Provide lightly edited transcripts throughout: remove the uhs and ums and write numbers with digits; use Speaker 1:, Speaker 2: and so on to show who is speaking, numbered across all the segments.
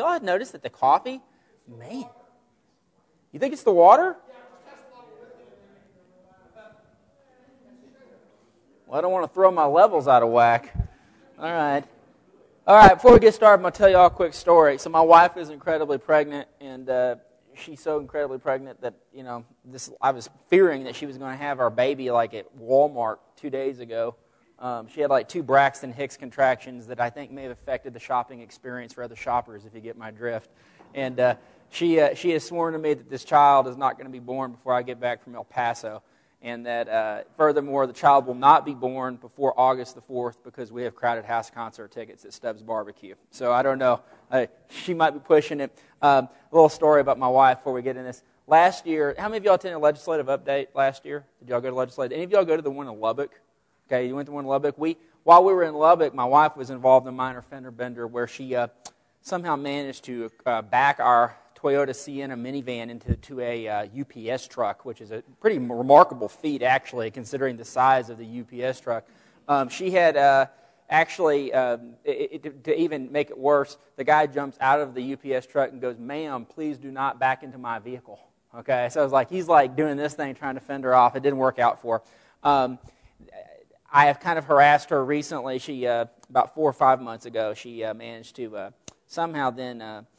Speaker 1: y'all noticed that the coffee, man, you think it's the water? Well, I don't want to throw my levels out of whack. All right, before we get started, I'm going to tell you all a quick story. So my wife is incredibly pregnant, and she's so incredibly pregnant that, I was fearing that she was going to have our baby like at Walmart 2 days ago. She had like 2 Braxton Hicks contractions that I think may have affected the shopping experience for other shoppers, if you get my drift. And she has sworn to me that this child is not going to be born before I get back from El Paso. And that, furthermore, the child will not be born before August the 4th because we have Crowded House concert tickets at Stubbs Barbecue. So I don't know. She might be pushing it. A little story about my wife before we get in this. Last year, how many of y'all attended a legislative update last year? Did y'all go to legislative? Any of y'all go to the one in Lubbock? Okay, you went to one in Lubbock. While we were in Lubbock, my wife was involved in a minor fender bender where she somehow managed to back our Toyota Sienna minivan into a UPS truck, which is a pretty remarkable feat, actually, considering the size of the UPS truck. She had actually, to even make it worse, the guy jumps out of the UPS truck and goes, "Ma'am, please do not back into my vehicle." Okay, so it was like he's like doing this thing, trying to fend her off. It didn't work out for her. I have kind of harassed her recently. She about 4 or 5 months ago, she managed to somehow then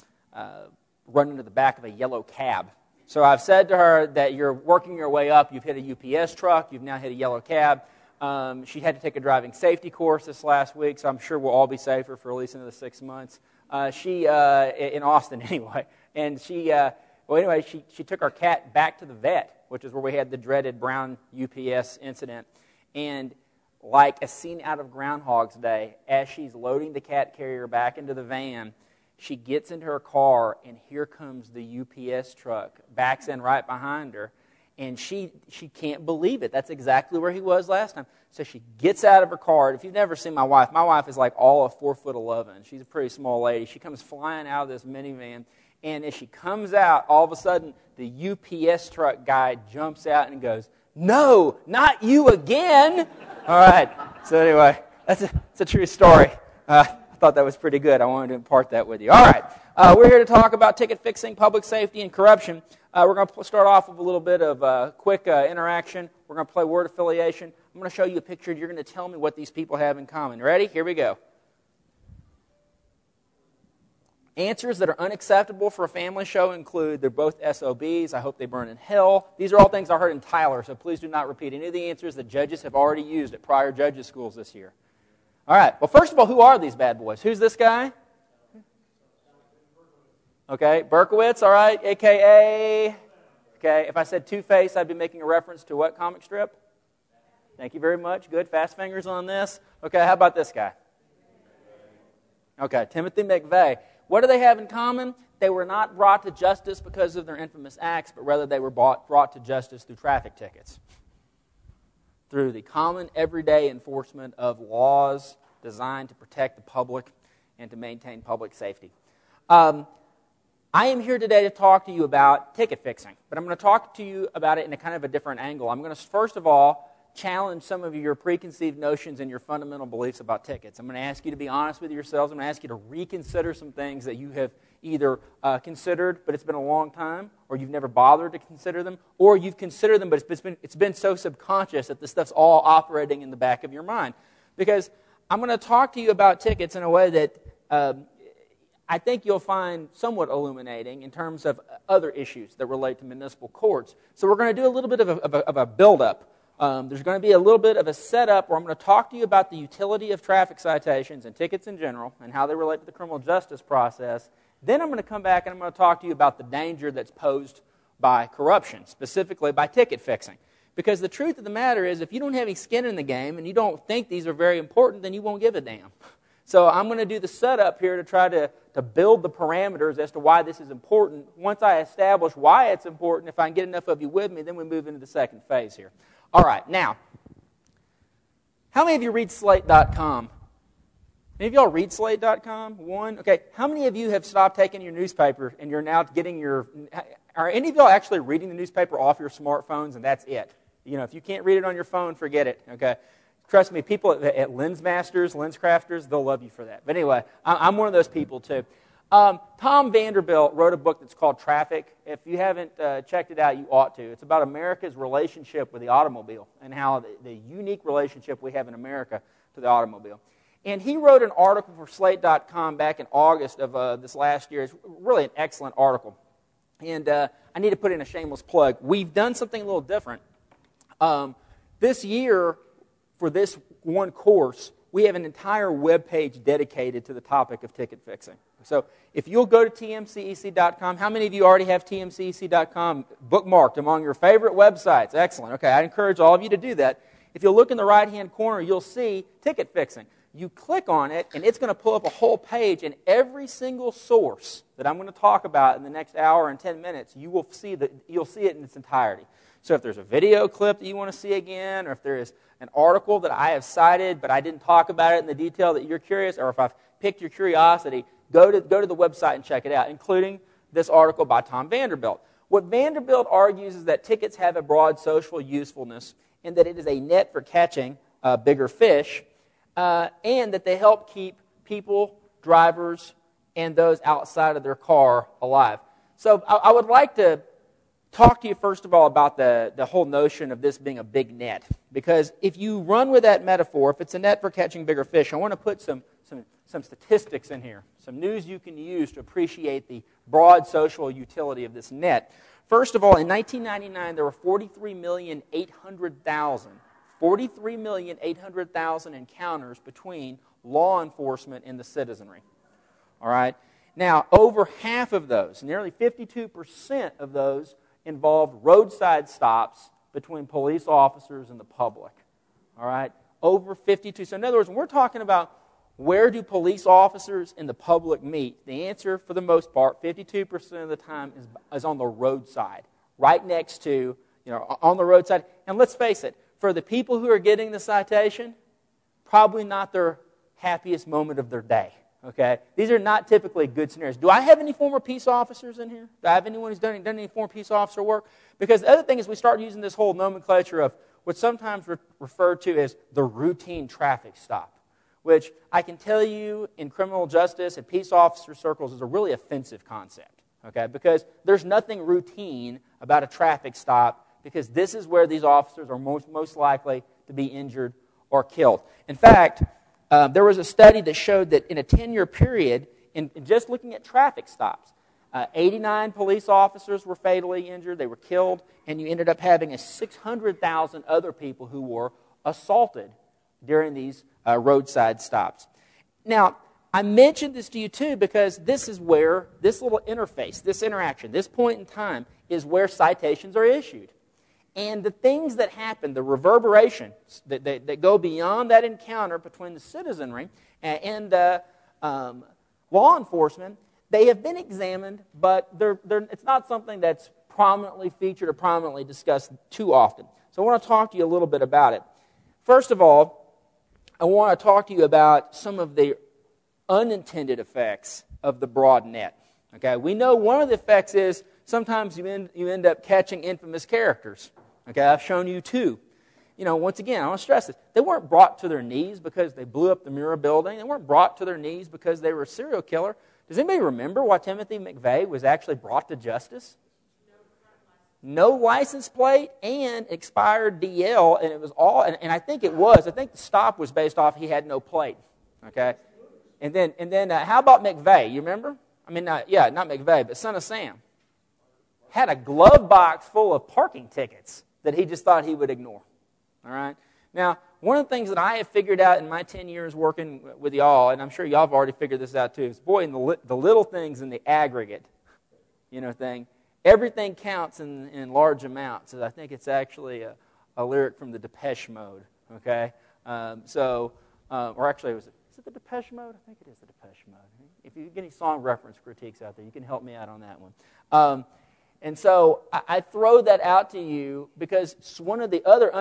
Speaker 1: run into the back of a yellow cab. So I've said to her that you're working your way up. You've hit a UPS truck. You've now hit a yellow cab. She had to take a driving safety course this last week, so I'm sure we'll all be safer for at least another 6 months. She in Austin anyway, and she took our cat back to the vet, which is where we had the dreaded brown UPS incident, and like a scene out of Groundhog's Day, as she's loading the cat carrier back into the van, she gets into her car, and here comes the UPS truck, backs in right behind her, and she can't believe it. That's exactly where he was last time. So she gets out of her car. If you've never seen my wife is like all of 4'11". She's a pretty small lady. She comes flying out of this minivan, and as she comes out, all of a sudden, the UPS truck guy jumps out and goes, "No, not you again!" All right. So anyway, it's a true story. I thought that was pretty good. I wanted to impart that with you. All right. We're here to talk about ticket fixing, public safety, and corruption. We're going to start off with a little bit of quick interaction. We're going to play word affiliation. I'm going to show you a picture. You're going to tell me what these people have in common. Ready? Here we go. Answers that are unacceptable for a family show include they're both SOBs, I hope they burn in hell. These are all things I heard in Tyler, so please do not repeat any of the answers that judges have already used at prior judges' schools this year. All right, well, first of all, who are these bad boys? Who's this guy? Okay, Berkowitz, all right, a.k.a. Okay, if I said Two-Face, I'd be making a reference to what comic strip? Thank you very much. Good, fast fingers on this. Okay, how about this guy? Okay, Timothy McVeigh. What do they have in common? They were not brought to justice because of their infamous acts, but rather they were brought to justice through traffic tickets, through the common everyday enforcement of laws designed to protect the public and to maintain public safety. I am here today to talk to you about ticket fixing, but I'm going to talk to you about it in a kind of a different angle. I'm going to, first of all, challenge some of your preconceived notions and your fundamental beliefs about tickets. I'm going to ask you to be honest with yourselves. I'm going to ask you to reconsider some things that you have either considered, but it's been a long time, or you've never bothered to consider them, or you've considered them, but it's been so subconscious that this stuff's all operating in the back of your mind. Because I'm going to talk to you about tickets in a way that I think you'll find somewhat illuminating in terms of other issues that relate to municipal courts. So we're going to do a little bit of a build-up. There's going to be a little bit of a setup where I'm going to talk to you about the utility of traffic citations and tickets in general and how they relate to the criminal justice process. Then I'm going to come back and I'm going to talk to you about the danger that's posed by corruption, specifically by ticket fixing. Because the truth of the matter is, if you don't have any skin in the game and you don't think these are very important, then you won't give a damn. So I'm going to do the setup here to try to build the parameters as to why this is important. Once I establish why it's important, if I can get enough of you with me, then we move into the second phase here. All right, now, how many of you read Slate.com? Any of y'all read Slate.com? One? Okay, how many of you have stopped taking your newspaper and you're now getting your... Are any of y'all actually reading the newspaper off your smartphones and that's it? You know, if you can't read it on your phone, forget it, okay? Trust me, people at LensMasters, LensCrafters, they'll love you for that. But anyway, I'm one of those people too. Tom Vanderbilt wrote a book that's called Traffic. If you haven't checked it out, you ought to. It's about America's relationship with the automobile and how the unique relationship we have in America to the automobile. And he wrote an article for Slate.com back in August of this last year. It's really an excellent article. And I need to put in a shameless plug. We've done something a little different. This year, for this one course, we have an entire web page dedicated to the topic of ticket fixing. So if you'll go to tmcec.com, how many of you already have tmcec.com bookmarked among your favorite websites? Excellent. Okay, I encourage all of you to do that. If you'll look in the right-hand corner, you'll see ticket fixing. You click on it, and it's going to pull up a whole page, and every single source that I'm going to talk about in the next hour and 10 minutes, you'll see it in its entirety. So if there's a video clip that you want to see again, or if there is an article that I have cited, but I didn't talk about it in the detail that you're curious, or if I've piqued your curiosity, go to the website and check it out, including this article by Tom Vanderbilt. What Vanderbilt argues is that tickets have a broad social usefulness, and that it is a net for catching bigger fish, and that they help keep people, drivers, and those outside of their car alive. So I would like to talk to you first of all about the whole notion of this being a big net. Because if you run with that metaphor, if it's a net for catching bigger fish, I want to put some statistics in here, some news you can use to appreciate the broad social utility of this net. First of all, in 1999, there were 43,800,000 encounters between law enforcement and the citizenry. All right? Now, over half of those, nearly 52% of those, involved roadside stops between police officers and the public. All right? Over 52. So in other words, when we're talking about where do police officers and the public meet, the answer for the most part, 52% of the time, is on the roadside, right next to, on the roadside. And let's face it, for the people who are getting the citation, probably not their happiest moment of their day. Okay? These are not typically good scenarios. Do I have any former peace officers in here? Do I have anyone who's done any former peace officer work? Because the other thing is we start using this whole nomenclature of what's sometimes referred to as the routine traffic stop, which I can tell you in criminal justice and peace officer circles is a really offensive concept. Okay? Because there's nothing routine about a traffic stop, because this is where these officers are most likely to be injured or killed. In fact, there was a study that showed that in a 10-year period, in just looking at traffic stops, 89 police officers were fatally injured, they were killed, and you ended up having 600,000 other people who were assaulted during these roadside stops. Now, I mentioned this to you too because this is where this little interface, this interaction, this point in time is where citations are issued. And the things that happen, the reverberations that go beyond that encounter between the citizenry and law enforcement, they have been examined, but it's not something that's prominently featured or prominently discussed too often. So I want to talk to you a little bit about it. First of all, I want to talk to you about some of the unintended effects of the broad net. Okay, we know one of the effects is sometimes you end up catching infamous characters. Okay, I've shown you two. Once again, I want to stress this. They weren't brought to their knees because they blew up the Murrah building. They weren't brought to their knees because they were a serial killer. Does anybody remember why Timothy McVeigh was actually brought to justice? No license plate and expired DL, and it was all. And I think the stop was based off he had no plate. Okay, and then how about McVeigh? You remember? Not McVeigh, but Son of Sam had a glove box full of parking tickets that he just thought he would ignore. All right? Now, one of the things that I have figured out in my 10 years working with y'all, and I'm sure y'all have already figured this out too, is in the little things in the aggregate, thing, everything counts in large amounts. And I think it's actually a lyric from the Depeche Mode, okay? Is it the Depeche Mode? I think it is the Depeche Mode. If you get any song reference critiques out there, you can help me out on that one. And so I throw that out to you because it's one of the other...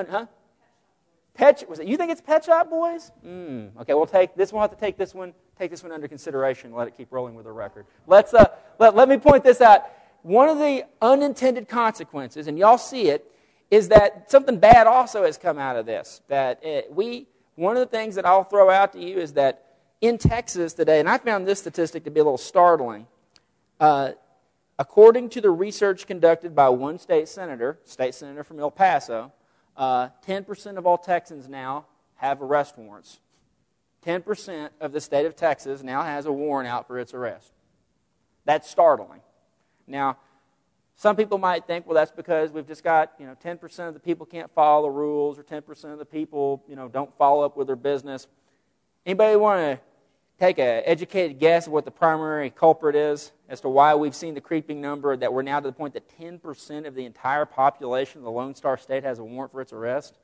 Speaker 1: You think it's Pet Shop Boys? Okay, we'll take this one. We'll have to take this one under consideration and let it keep rolling with the record. Let me point this out. One of the unintended consequences, and y'all see it, is that something bad also has come out of this. One of the things that I'll throw out to you is that in Texas today, and I found this statistic to be a little startling. According to the research conducted by one state senator from El Paso, 10% of all Texans now have arrest warrants. 10% of the state of Texas now has a warrant out for its arrest. That's startling. Now, some people might think, well, that's because we've just got, 10% of the people can't follow the rules, or 10% of the people, don't follow up with their business. Anybody want to take an educated guess of what the primary culprit is as to why we've seen the creeping number that we're now to the point that 10% of the entire population of the Lone Star State has a warrant for its arrest?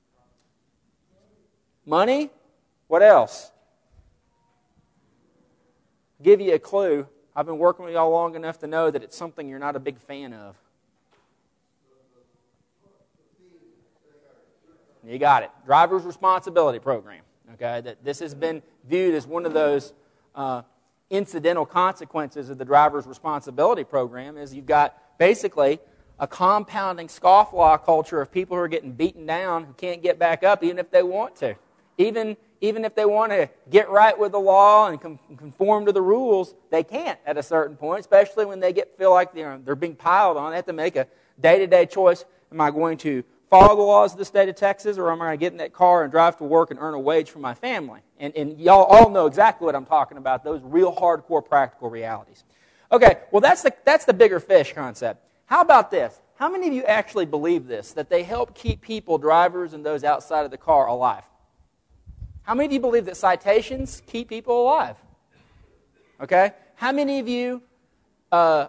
Speaker 1: Money? What else? I'll give you a clue. I've been working with y'all long enough to know that it's something you're not a big fan of. You got it. Driver's Responsibility Program. Okay, that this has been viewed as one of those incidental consequences of the Driver's Responsibility Program is you've got basically a compounding scofflaw culture of people who are getting beaten down who can't get back up even if they want to. Even if they want to get right with the law and conform to the rules, they can't at a certain point, especially when they feel like they're being piled on. They have to make a day-to-day choice. Am I going to follow the laws of the state of Texas, or am I going to get in that car and drive to work and earn a wage for my family? And y'all all know exactly what I'm talking about, those real hardcore practical realities. Okay, well that's the bigger fish concept. How about this? How many of you actually believe this, that they help keep people, drivers, and those outside of the car alive? How many of you believe that citations keep people alive? Okay? How many of you aren't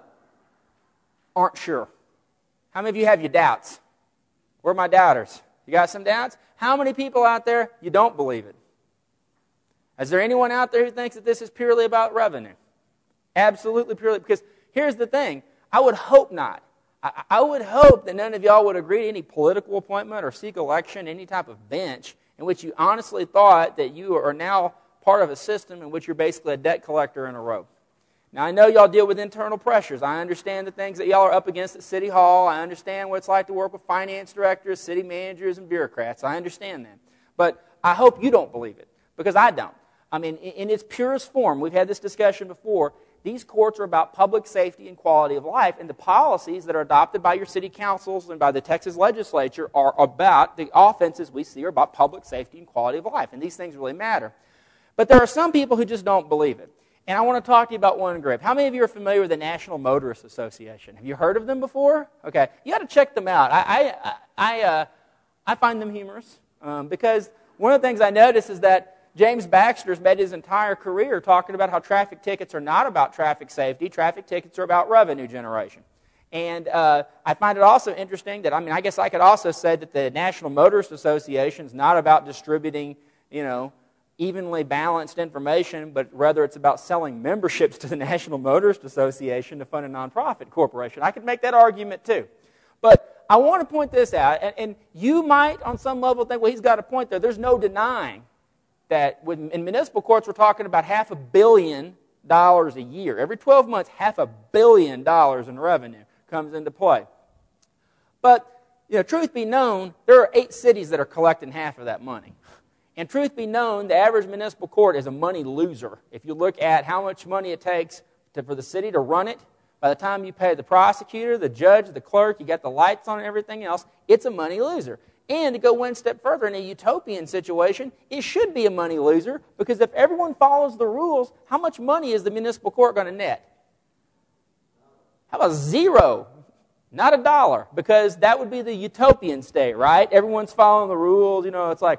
Speaker 1: sure? How many of you have your doubts? Where are my doubters? You got some doubts? How many people out there, you don't believe it? Is there anyone out there who thinks that this is purely about revenue? Absolutely purely. Because here's the thing. I would hope not. I would hope that none of y'all would agree to any political appointment or seek election, any type of bench, in which you honestly thought that you are now part of a system in which you're basically a debt collector in a robe. Now, I know y'all deal with internal pressures. I understand the things that y'all are up against at City Hall. I understand what it's like to work with finance directors, city managers, and bureaucrats. I understand that. But I hope you don't believe it, because I don't. I mean, in its purest form, we've had this discussion before, these courts are about public safety and quality of life, and the policies that are adopted by your city councils and by the Texas legislature are about, the offenses we see are about public safety and quality of life, and these things really matter. But there are some people who just don't believe it. And I want to talk to you about one group. How many of you are familiar with the National Motorists Association? Have you heard of them before? Okay, you got to check them out. I find them humorous because one of the things I notice is that James Baxter's made his entire career talking about how traffic tickets are not about traffic safety. Traffic tickets are about revenue generation. And I find it also interesting that, I guess I could also say that the National Motorist Association is not about distributing, evenly balanced information, but rather it's about selling memberships to the National Motorist Association to fund a nonprofit corporation. I could make that argument too. But I want to point this out, and you might on some level think, well, he's got a point there. There's no denying that in municipal courts we're talking about $500 million a year. Every 12 months, $500 million in revenue comes into play. But, truth be known, there are 8 cities that are collecting half of that money. And truth be known, the average municipal court is a money loser. If you look at how much money it takes for the city to run it, by the time you pay the prosecutor, the judge, the clerk, you got the lights on and everything else, it's a money loser. And to go one step further, in a utopian situation, it should be a money loser, because if everyone follows the rules, how much money is the municipal court going to net? How about zero? Not $1, because that would be the utopian state, right? Everyone's following the rules. It's like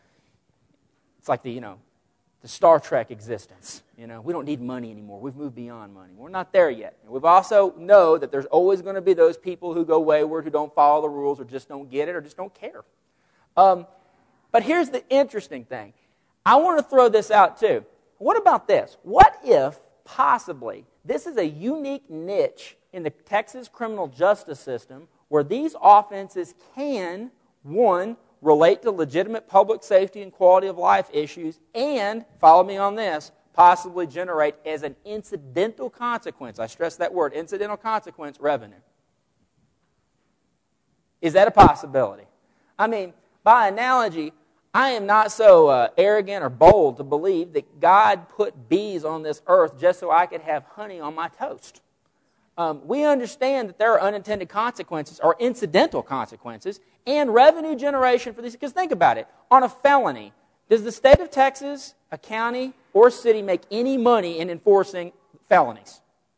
Speaker 1: the Star Trek existence. We don't need money anymore. We've moved beyond money. We're not there yet. And we've also know that there's always going to be those people who go wayward, who don't follow the rules, or just don't get it, or just don't care. But here's the interesting thing. I want to throw this out too. What about this? What if, possibly, this is a unique niche in the Texas criminal justice system where these offenses can, one, relate to legitimate public safety and quality of life issues, and, follow me on this, possibly generate as an incidental consequence, I stress that word, incidental consequence, revenue. Is that a possibility? By analogy, I am not so arrogant or bold to believe that God put bees on this earth just so I could have honey on my toast. We understand that there are unintended consequences or incidental consequences and revenue generation for these. Because think about it. On a felony, does the state of Texas, a county, or city make any money in enforcing felonies?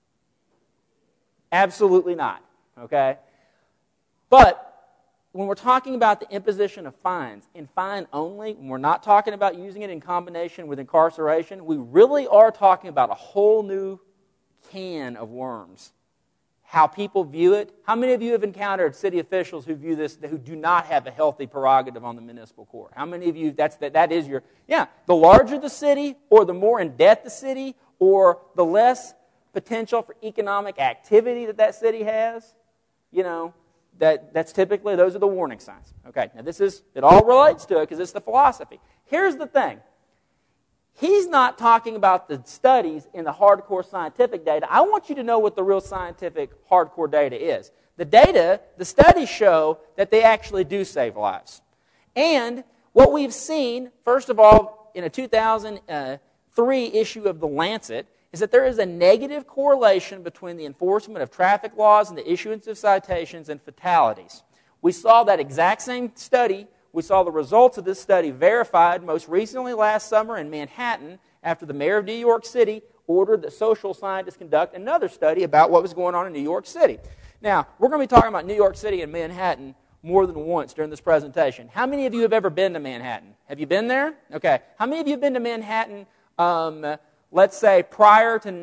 Speaker 1: Absolutely not. Okay? But when we're talking about the imposition of fines, in fine only, when we're not talking about using it in combination with incarceration, we really are talking about a whole new can of worms. How people view it. How many of you have encountered city officials who view this, who do not have a healthy prerogative on the municipal court? How many of you, that is your, the larger the city, or the more in debt the city, or the less potential for economic activity that city has, that's typically, those are the warning signs. Okay, now it all relates to it because it's the philosophy. Here's the thing. He's not talking about the studies in the hardcore scientific data. I want you to know what the real scientific hardcore data is. The studies show that they actually do save lives. And what we've seen, first of all, in a 2003 issue of The Lancet, is that there is a negative correlation between the enforcement of traffic laws and the issuance of citations and fatalities. We saw that exact same study. We saw the results of this study verified most recently last summer in Manhattan after the mayor of New York City ordered that social scientists conduct another study about what was going on in New York City. Now, we're going to be talking about New York City and Manhattan more than once during this presentation. How many of you have ever been to Manhattan? Have you been there? Okay. How many of you have been to Manhattan, let's say, prior to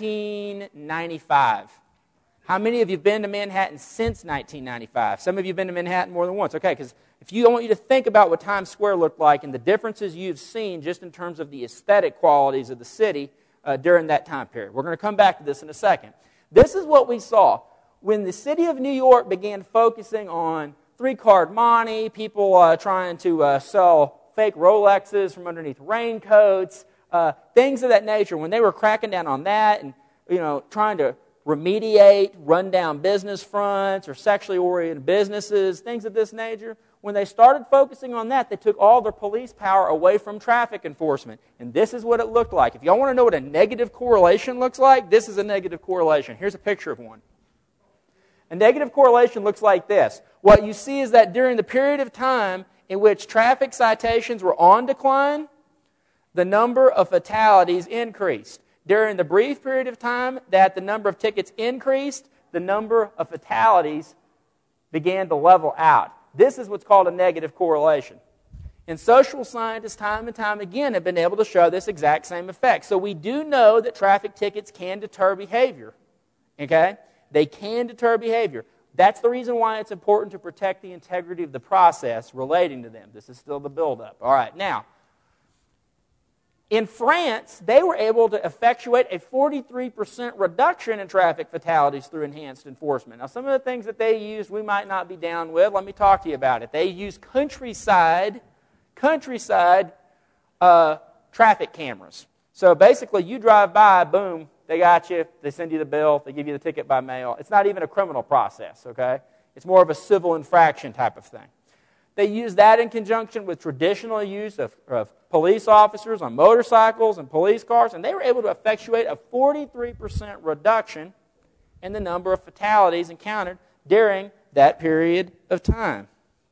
Speaker 1: 1995? How many of you have been to Manhattan since 1995? Some of you have been to Manhattan more than once. Okay, because I want you to think about what Times Square looked like and the differences you've seen just in terms of the aesthetic qualities of the city during that time period. We're going to come back to this in a second. This is what we saw. When the city of New York began focusing on three-card money, people trying to sell fake Rolexes from underneath raincoats, things of that nature, when they were cracking down on that and trying to remediate, run down business fronts or sexually oriented businesses, things of this nature, when they started focusing on that, they took all their police power away from traffic enforcement. And this is what it looked like. If y'all want to know what a negative correlation looks like, this is a negative correlation. Here's a picture of one. A negative correlation looks like this. What you see is that during the period of time in which traffic citations were on decline, the number of fatalities increased. During the brief period of time that the number of tickets increased, the number of fatalities began to level out. This is what's called a negative correlation. And social scientists time and time again have been able to show this exact same effect. So we do know that traffic tickets can deter behavior. Okay? They can deter behavior. That's the reason why it's important to protect the integrity of the process relating to them. This is still the buildup. All right, now, in France, they were able to effectuate a 43% reduction in traffic fatalities through enhanced enforcement. Now, some of the things that they used we might not be down with. Let me talk to you about it. They used countryside traffic cameras. So basically, you drive by, boom, they got you, they send you the bill, they give you the ticket by mail. It's not even a criminal process, okay? It's more of a civil infraction type of thing. They use that in conjunction with traditional use of police officers on motorcycles and police cars, and they were able to effectuate a 43% reduction in the number of fatalities encountered during that period of time.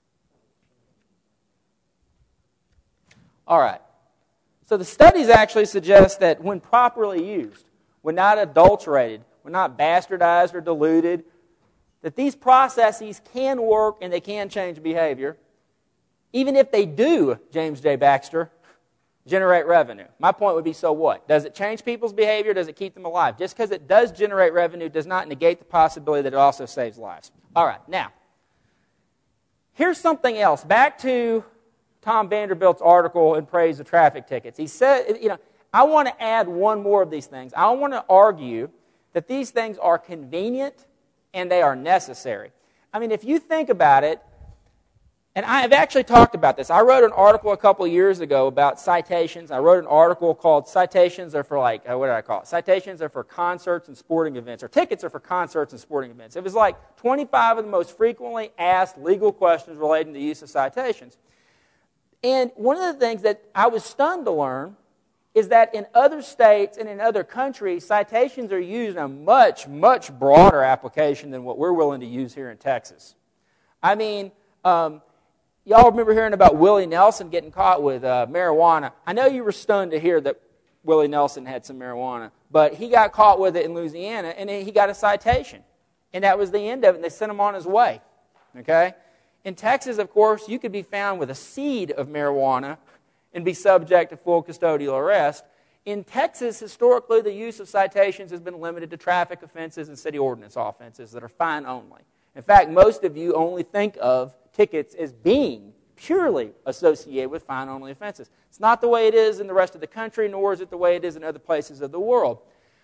Speaker 1: All right. So the studies actually suggest that when properly used, when not adulterated, when not bastardized or diluted, that these processes can work and they can change behavior. Even if they do, James J. Baxter, generate revenue. My point would be, so what? Does it change people's behavior? Does it keep them alive? Just because it does generate revenue does not negate the possibility that it also saves lives. All right, now, here's something else. Back to Tom Vanderbilt's article in praise of traffic tickets. He said, I want to add one more of these things. I want to argue that these things are convenient and they are necessary. I mean, if you think about it, and I have actually talked about this. I wrote an article a couple of years ago about citations. I wrote an article called Citations Are for what did I call it? Citations are for concerts and sporting events, or tickets are for concerts and sporting events. It was like 25 of the most frequently asked legal questions relating to the use of citations. And one of the things that I was stunned to learn is that in other states and in other countries, citations are used in a much, much broader application than what we're willing to use here in Texas. I mean, y'all remember hearing about Willie Nelson getting caught with marijuana. I know you were stunned to hear that Willie Nelson had some marijuana, but he got caught with it in Louisiana, and he got a citation. And that was the end of it, and they sent him on his way. Okay? In Texas, of course, you could be found with a seed of marijuana and be subject to full custodial arrest. In Texas, historically, the use of citations has been limited to traffic offenses and city ordinance offenses that are fine only. In fact, most of you only think of tickets as being purely associated with fine-only offenses. It's not the way it is in the rest of the country, nor is it the way it is in other places of the world.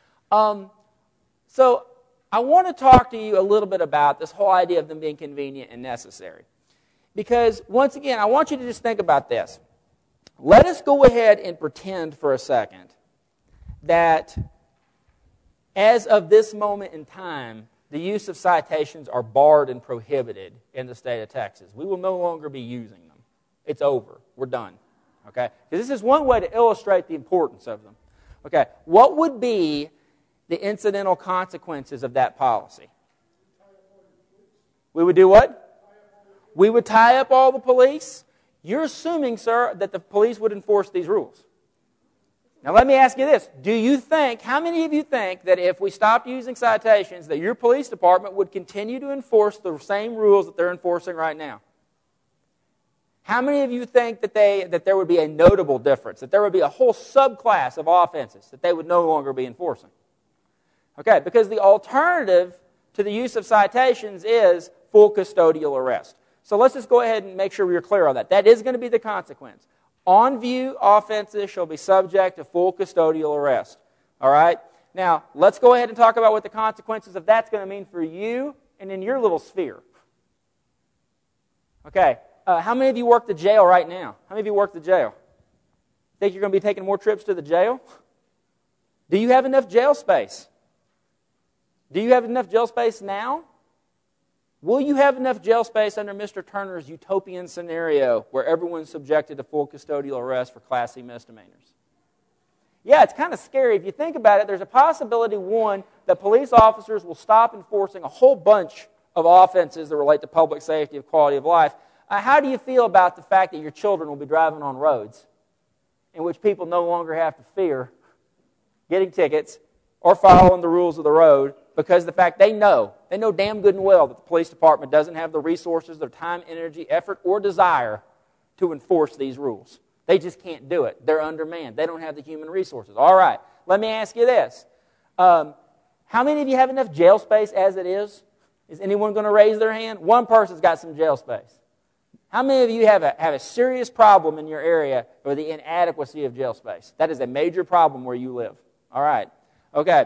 Speaker 1: So I want to talk to you a little bit about this whole idea of them being convenient and necessary. Because, once again, I want you to just think about this. Let us go ahead and pretend for a second that as of this moment in time, the use of citations are barred and prohibited in the state of Texas. We will no longer be using them. It's over. We're done. Okay? Because this is one way to illustrate the importance of them. Okay? What would be the incidental consequences of that policy? We would do what? We would tie up all the police. You're assuming, sir, that the police would enforce these rules. Now let me ask you this. How many of you think that if we stopped using citations, that your police department would continue to enforce the same rules that they're enforcing right now? How many of you think that there would be a notable difference, that there would be a whole subclass of offenses that they would no longer be enforcing? Okay, because the alternative to the use of citations is full custodial arrest. So let's just go ahead and make sure we're clear on that. That is going to be the consequence. On-view offenses shall be subject to full custodial arrest. All right? Now, let's go ahead and talk about what the consequences of that's going to mean for you and in your little sphere. Okay, how many of you work the jail right now? How many of you work the jail? Think you're going to be taking more trips to the jail? Do you have enough jail space? Do you have enough jail space now? Will you have enough jail space under Mr. Turner's utopian scenario where everyone's subjected to full custodial arrest for Class C misdemeanors? Yeah, it's kind of scary. If you think about it, there's a possibility, one, that police officers will stop enforcing a whole bunch of offenses that relate to public safety and quality of life. How do you feel about the fact that your children will be driving on roads in which people no longer have to fear getting tickets or following the rules of the road because the fact they know damn good and well that the police department doesn't have the resources, their time, energy, effort, or desire to enforce these rules. They just can't do it. They're undermanned. They don't have the human resources. All right, let me ask you this. How many of you have enough jail space as it is? Is anyone going to raise their hand? One person's got some jail space. How many of you have a serious problem in your area with the inadequacy of jail space? That is a major problem where you live. All right. Okay.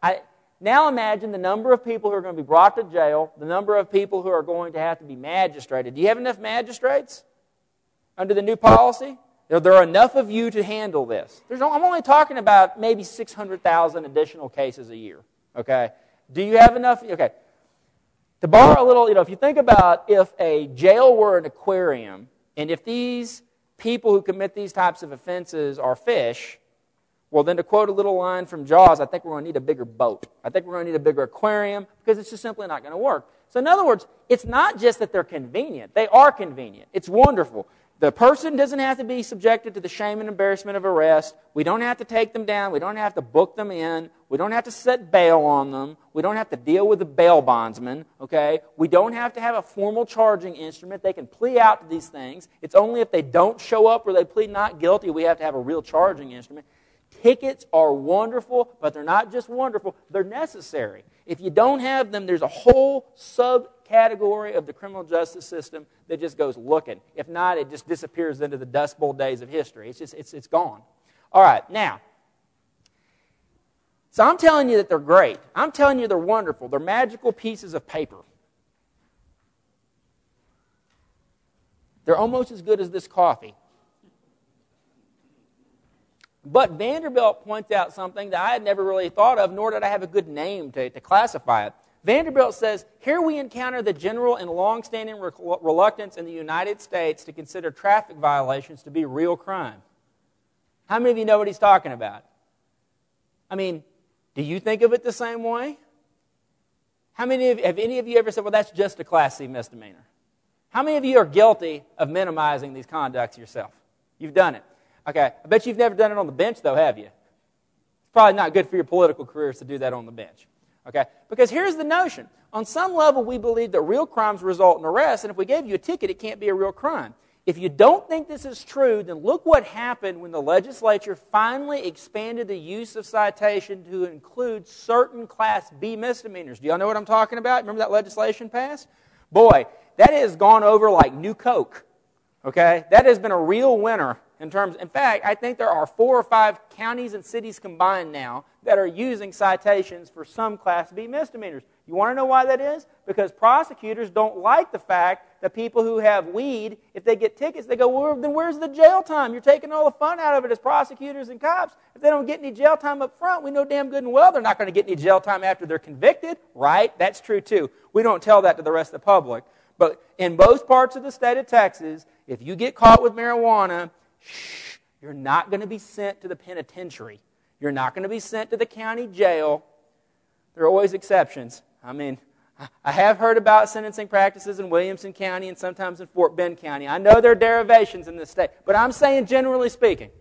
Speaker 1: Now imagine the number of people who are going to be brought to jail, the number of people who are going to have to be magistrated. Do you have enough magistrates under the new policy? There are enough of you to handle this. I'm only talking about maybe 600,000 additional cases a year. Okay? Do you have enough? Okay. To borrow a little, if you think about if a jail were an aquarium, and if these people who commit these types of offenses are fish, well, then to quote a little line from Jaws, I think we're going to need a bigger boat. I think we're going to need a bigger aquarium because it's just simply not going to work. So in other words, it's not just that they're convenient. They are convenient. It's wonderful. The person doesn't have to be subjected to the shame and embarrassment of arrest. We don't have to take them down. We don't have to book them in. We don't have to set bail on them. We don't have to deal with the bail bondsman. Okay? We don't have to have a formal charging instrument. They can plea out to these things. It's only if they don't show up or they plead not guilty we have to have a real charging instrument. Tickets are wonderful, but they're not just wonderful, they're necessary. If you don't have them, there's a whole subcategory of the criminal justice system that just goes looking. If not, it just disappears into the Dust Bowl days of history. It's gone. All right, now, so I'm telling you that they're great. I'm telling you they're wonderful. They're magical pieces of paper. They're almost as good as this coffee. But Vanderbilt points out something that I had never really thought of, nor did I have a good name to classify it. Vanderbilt says, here we encounter the general and long-standing reluctance in the United States to consider traffic violations to be real crime. How many of you know what he's talking about? I mean, do you think of it the same way? Have any of you ever said, well, that's just a Class C misdemeanor? How many of you are guilty of minimizing these conducts yourself? You've done it. Okay, I bet you've never done it on the bench, though, have you? It's probably not good for your political careers to do that on the bench. Okay, because here's the notion. On some level, we believe that real crimes result in arrest, and if we gave you a ticket, it can't be a real crime. If you don't think this is true, then look what happened when the legislature finally expanded the use of citation to include certain Class B misdemeanors. Do y'all know what I'm talking about? Remember that legislation passed? Boy, that has gone over like new Coke. Okay? That has been a real winner in fact, I think there are 4 or 5 counties and cities combined now that are using citations for some Class B misdemeanors. You want to know why that is? Because prosecutors don't like the fact that people who have weed, if they get tickets, they go, well, then where's the jail time? You're taking all the fun out of it as prosecutors and cops. If they don't get any jail time up front, we know damn good and well they're not going to get any jail time after they're convicted, right? That's true too. We don't tell that to the rest of the public. But in most parts of the state of Texas, if you get caught with marijuana, you're not going to be sent to the penitentiary. You're not going to be sent to the county jail. There are always exceptions. I mean, I have heard about sentencing practices in Williamson County and sometimes in Fort Bend County. I know there are derivations in this state, but I'm saying generally speaking.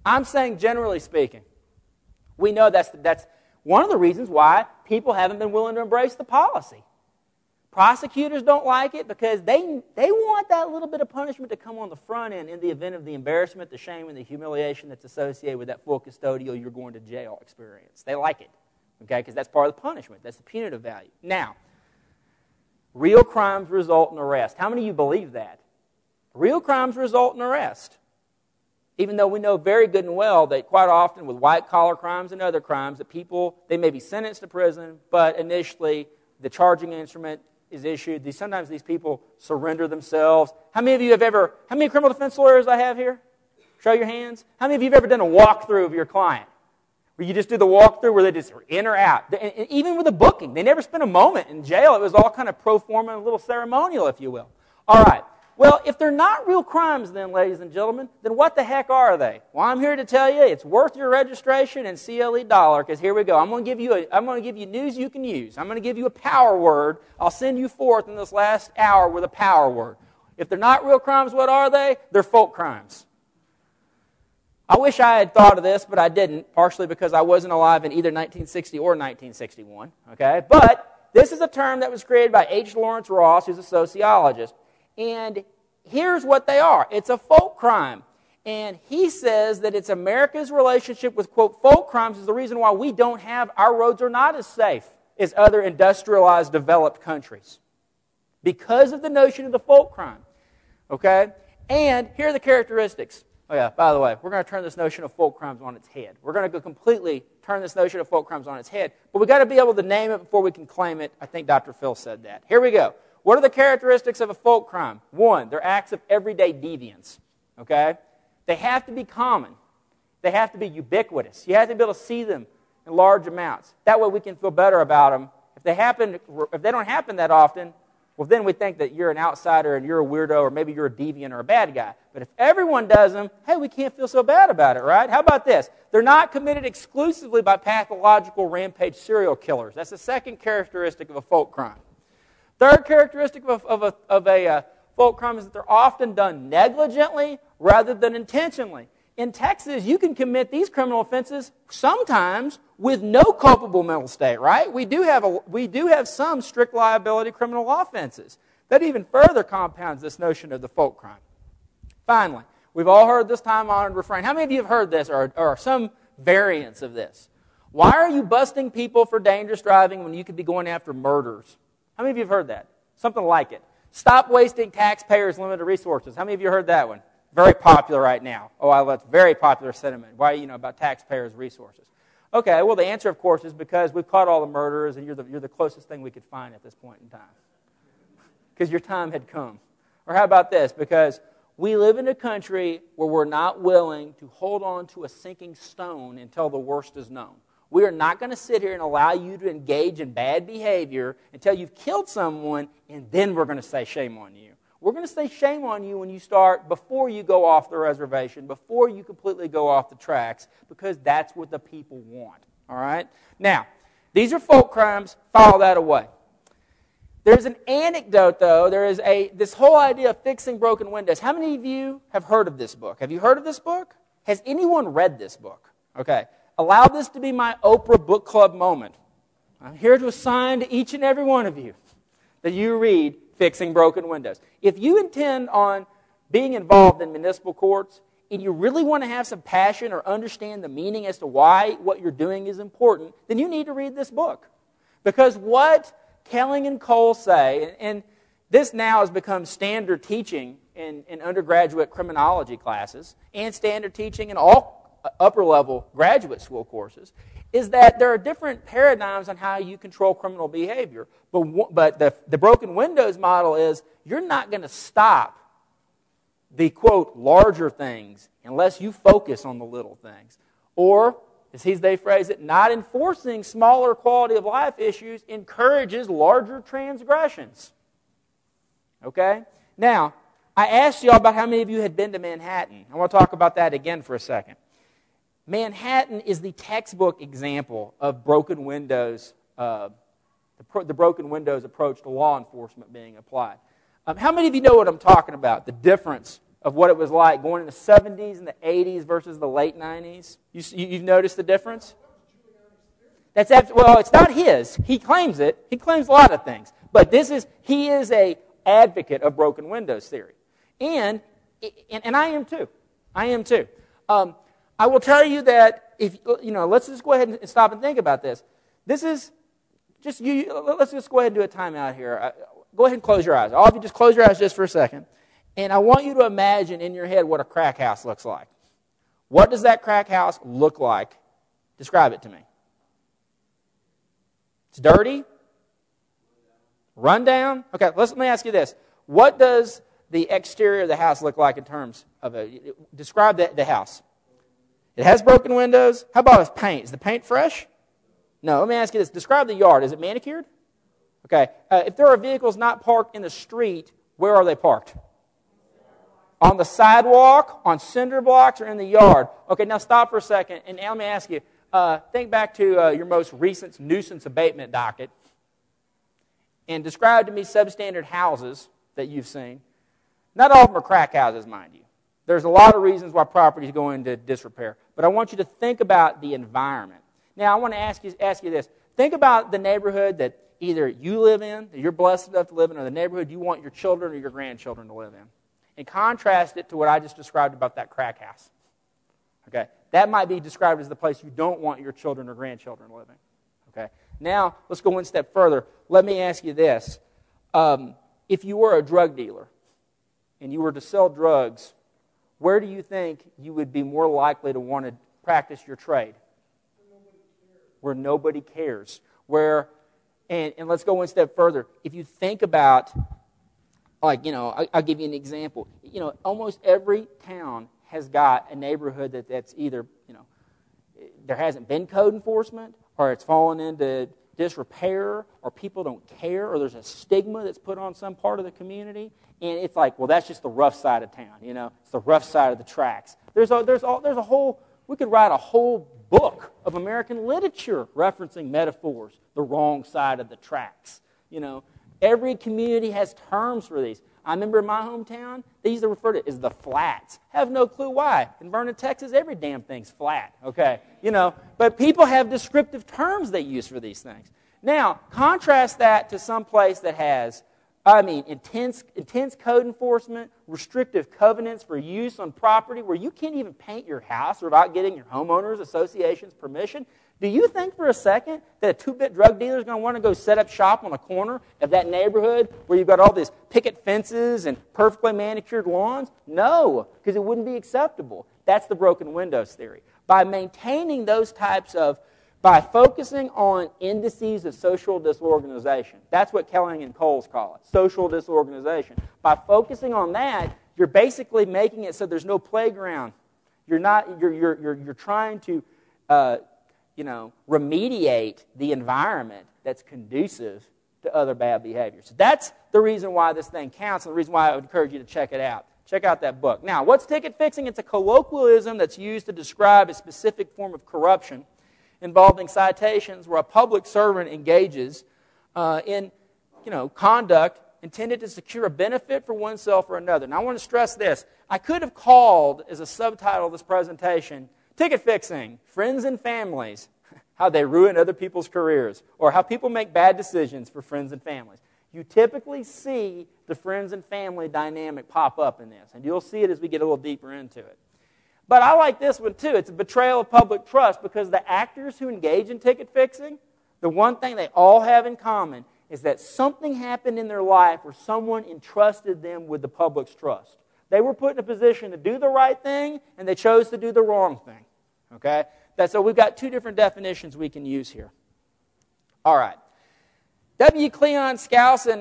Speaker 1: We know that's one of the reasons why people haven't been willing to embrace the policy. Prosecutors don't like it because they want that little bit of punishment to come on the front end in the event of the embarrassment, the shame, and the humiliation that's associated with that full custodial you're going to jail experience. They like it, okay, because that's part of the punishment. That's the punitive value. Now, real crimes result in arrest. How many of you believe that? Real crimes result in arrest. Even though we know very good and well that quite often with white-collar crimes and other crimes that people, they may be sentenced to prison, but initially the charging instrument is issued. Sometimes these people surrender themselves. How many criminal defense lawyers I have here? Show your hands. How many of you have ever done a walkthrough of your client? Where you just do the walkthrough where they just are in or out. And even with a booking, they never spent a moment in jail. It was all kind of pro forma and a little ceremonial, if you will. All right. Well, if they're not real crimes then, ladies and gentlemen, then what the heck are they? Well, I'm here to tell you it's worth your registration and CLE dollar, because here we go. I'm going to give you news you can use. I'm going to give you a power word. I'll send you forth in this last hour with a power word. If they're not real crimes, what are they? They're folk crimes. I wish I had thought of this, but I didn't, partially because I wasn't alive in either 1960 or 1961. Okay? But this is a term that was created by H. Lawrence Ross, who's a sociologist. And here's what they are. It's a folk crime. And he says that it's America's relationship with, quote, folk crimes is the reason why our roads are not as safe as other industrialized, developed countries. Because of the notion of the folk crime. Okay? And here are the characteristics. Oh yeah, by the way, we're going to turn this notion of folk crimes on its head. We're going to go completely turn this notion of folk crimes on its head. But we've got to be able to name it before we can claim it. I think Dr. Phil said that. Here we go. What are the characteristics of a folk crime? 1, they're acts of everyday deviance. Okay? They have to be common. They have to be ubiquitous. You have to be able to see them in large amounts. That way we can feel better about them. If they don't happen that often, well, then we think that you're an outsider and you're a weirdo or maybe you're a deviant or a bad guy. But if everyone does them, hey, we can't feel so bad about it, right? How about this? They're not committed exclusively by pathological rampage serial killers. That's the second characteristic of a folk crime. Third characteristic of a folk crime is that they're often done negligently rather than intentionally. In Texas, you can commit these criminal offenses sometimes with no culpable mental state, right? We do have some strict liability criminal offenses. That even further compounds this notion of the folk crime. Finally, we've all heard this time-honored refrain. How many of you have heard this or some variants of this? Why are you busting people for dangerous driving when you could be going after murders? How many of you have heard that? Something like it. Stop wasting taxpayers' limited resources. How many of you heard that one? Very popular right now. Oh, that's very popular sentiment. Why, about taxpayers' resources. Okay, well, the answer, of course, is because we've caught all the murderers and you're the closest thing we could find at this point in time. Because your time had come. Or how about this? Because we live in a country where we're not willing to hold on to a sinking stone until the worst is known. We are not going to sit here and allow you to engage in bad behavior until you've killed someone, and then we're going to say shame on you. We're going to say shame on you when you start, before you go off the reservation, before you completely go off the tracks, because that's what the people want. All right? Now, these are folk crimes. File that away. There's an anecdote, though. There is this whole idea of fixing broken windows. How many of you have heard of this book? Have you heard of this book? Has anyone read this book? Okay. Allow this to be my Oprah Book Club moment. I'm here to assign to each and every one of you that you read Fixing Broken Windows. If you intend on being involved in municipal courts and you really want to have some passion or understand the meaning as to why what you're doing is important, then you need to read this book. Because what Kelling and Cole say, and this now has become standard teaching in undergraduate criminology classes and standard teaching in all upper-level graduate school courses, is that there are different paradigms on how you control criminal behavior. But the broken windows model is you're not going to stop the, quote, larger things unless you focus on the little things. Or, as they phrase it, not enforcing smaller quality of life issues encourages larger transgressions. Okay? Now, I asked you all about how many of you had been to Manhattan. I want to talk about that again for a second. Manhattan is the textbook example of broken windows, the broken windows approach to law enforcement being applied. How many of you know what I'm talking about? The difference of what it was like going in the 70s and the 80s versus the late 90s? You've noticed the difference? Well, it's not his. He claims it. He claims a lot of things. But he is a advocate of broken windows theory. And I am too. I am too. I will tell you that let's just go ahead and stop and think about this. This is just you. Let's just go ahead and do a timeout here. Go ahead and close your eyes. All of you, just close your eyes just for a second. And I want you to imagine in your head what a crack house looks like. What does that crack house look like? Describe it to me. It's dirty? Rundown? Okay, let me ask you this. What does the exterior of the house look like in terms of describe the house? It has broken windows. How about its paint? Is the paint fresh? No, let me ask you this. Describe the yard. Is it manicured? Okay. If there are vehicles not parked in the street, where are they parked? On the sidewalk, on cinder blocks, or in the yard? Okay, now stop for a second, and now let me ask you, think back to your most recent nuisance abatement docket, and describe to me substandard houses that you've seen. Not all of them are crack houses, mind you. There's a lot of reasons why properties go into disrepair. But I want you to think about the environment. Now, I want to ask you this. Think about the neighborhood that either you live in, that you're blessed enough to live in, or the neighborhood you want your children or your grandchildren to live in. And contrast it to what I just described about that crack house. Okay? That might be described as the place you don't want your children or grandchildren living. Okay? Now, let's go one step further. Let me ask you this. If you were a drug dealer and you were to sell drugs, where do you think you would be more likely to want to practice your trade? Where nobody cares. And let's go one step further. If you think about, I'll give you an example. Almost every town has got a neighborhood that's either, there hasn't been code enforcement, or it's fallen into disrepair, or people don't care, or there's a stigma that's put on some part of the community, and it's like, well, that's just the rough side of town, it's the rough side of the tracks. There's a whole, we could write a whole book of American literature referencing metaphors, the wrong side of the tracks. Every community has terms for these. I remember in my hometown, they used to refer to it as the flats. Have no clue why. In Vernon, Texas, every damn thing's flat, okay? But people have descriptive terms they use for these things. Now, contrast that to some place that has, intense code enforcement, restrictive covenants for use on property where you can't even paint your house without getting your homeowners association's permission. Do you think for a second that a two-bit drug dealer is going to want to go set up shop on a corner of that neighborhood where you've got all these picket fences and perfectly manicured lawns? No, because it wouldn't be acceptable. That's the broken windows theory. By maintaining those by focusing on indices of social disorganization, that's what Kelling and Coles call it, social disorganization. By focusing on that, you're basically making it so there's no playground. You're trying to remediate the environment that's conducive to other bad behavior. So that's the reason why this thing counts, and the reason why I would encourage you to check it out. Check out that book. Now, what's ticket fixing? It's a colloquialism that's used to describe a specific form of corruption involving citations where a public servant engages in conduct intended to secure a benefit for oneself or another. Now, I want to stress this. I could have called, as a subtitle of this presentation, Ticket Fixing, Friends and Families, how they ruin other people's careers, or how people make bad decisions for friends and families. You typically see the friends and family dynamic pop up in this, and you'll see it as we get a little deeper into it. But I like this one too. It's a betrayal of public trust, because the actors who engage in ticket fixing, the one thing they all have in common is that something happened in their life where someone entrusted them with the public's trust. They were put in a position to do the right thing, and they chose to do the wrong thing. Okay? So we've got two different definitions we can use here. All right. W. Cleon Skousen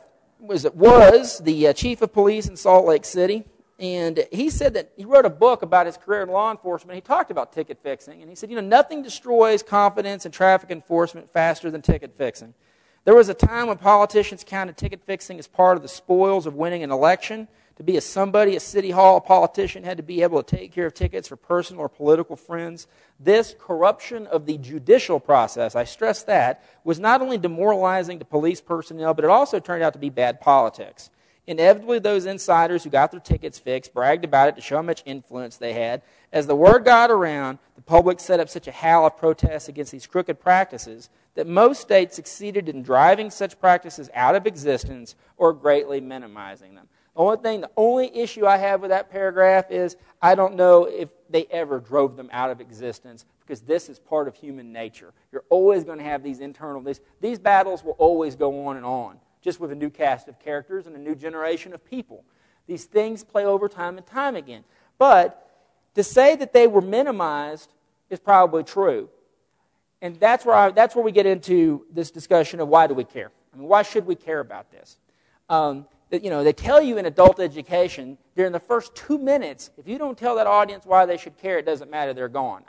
Speaker 1: was the chief of police in Salt Lake City, and he said that he wrote a book about his career in law enforcement. He talked about ticket fixing, and he said, nothing destroys confidence in traffic enforcement faster than ticket fixing. There was a time when politicians counted ticket fixing as part of the spoils of winning an election. To be a somebody at City Hall, a politician had to be able to take care of tickets for personal or political friends. This corruption of the judicial process, I stress that, was not only demoralizing to police personnel, but it also turned out to be bad politics. Inevitably, those insiders who got their tickets fixed bragged about it to show how much influence they had. As the word got around, the public set up such a howl of protests against these crooked practices that most states succeeded in driving such practices out of existence or greatly minimizing them. The only issue I have with that paragraph is I don't know if they ever drove them out of existence, because this is part of human nature. You're always going to have these internal, these battles will always go on, just with a new cast of characters and a new generation of people. These things play over time and time again. But to say that they were minimized is probably true. And that's where we get into this discussion of why do we care? I mean, why should we care about this? They tell you in adult education, during the first 2 minutes, if you don't tell that audience why they should care, it doesn't matter, they're gone.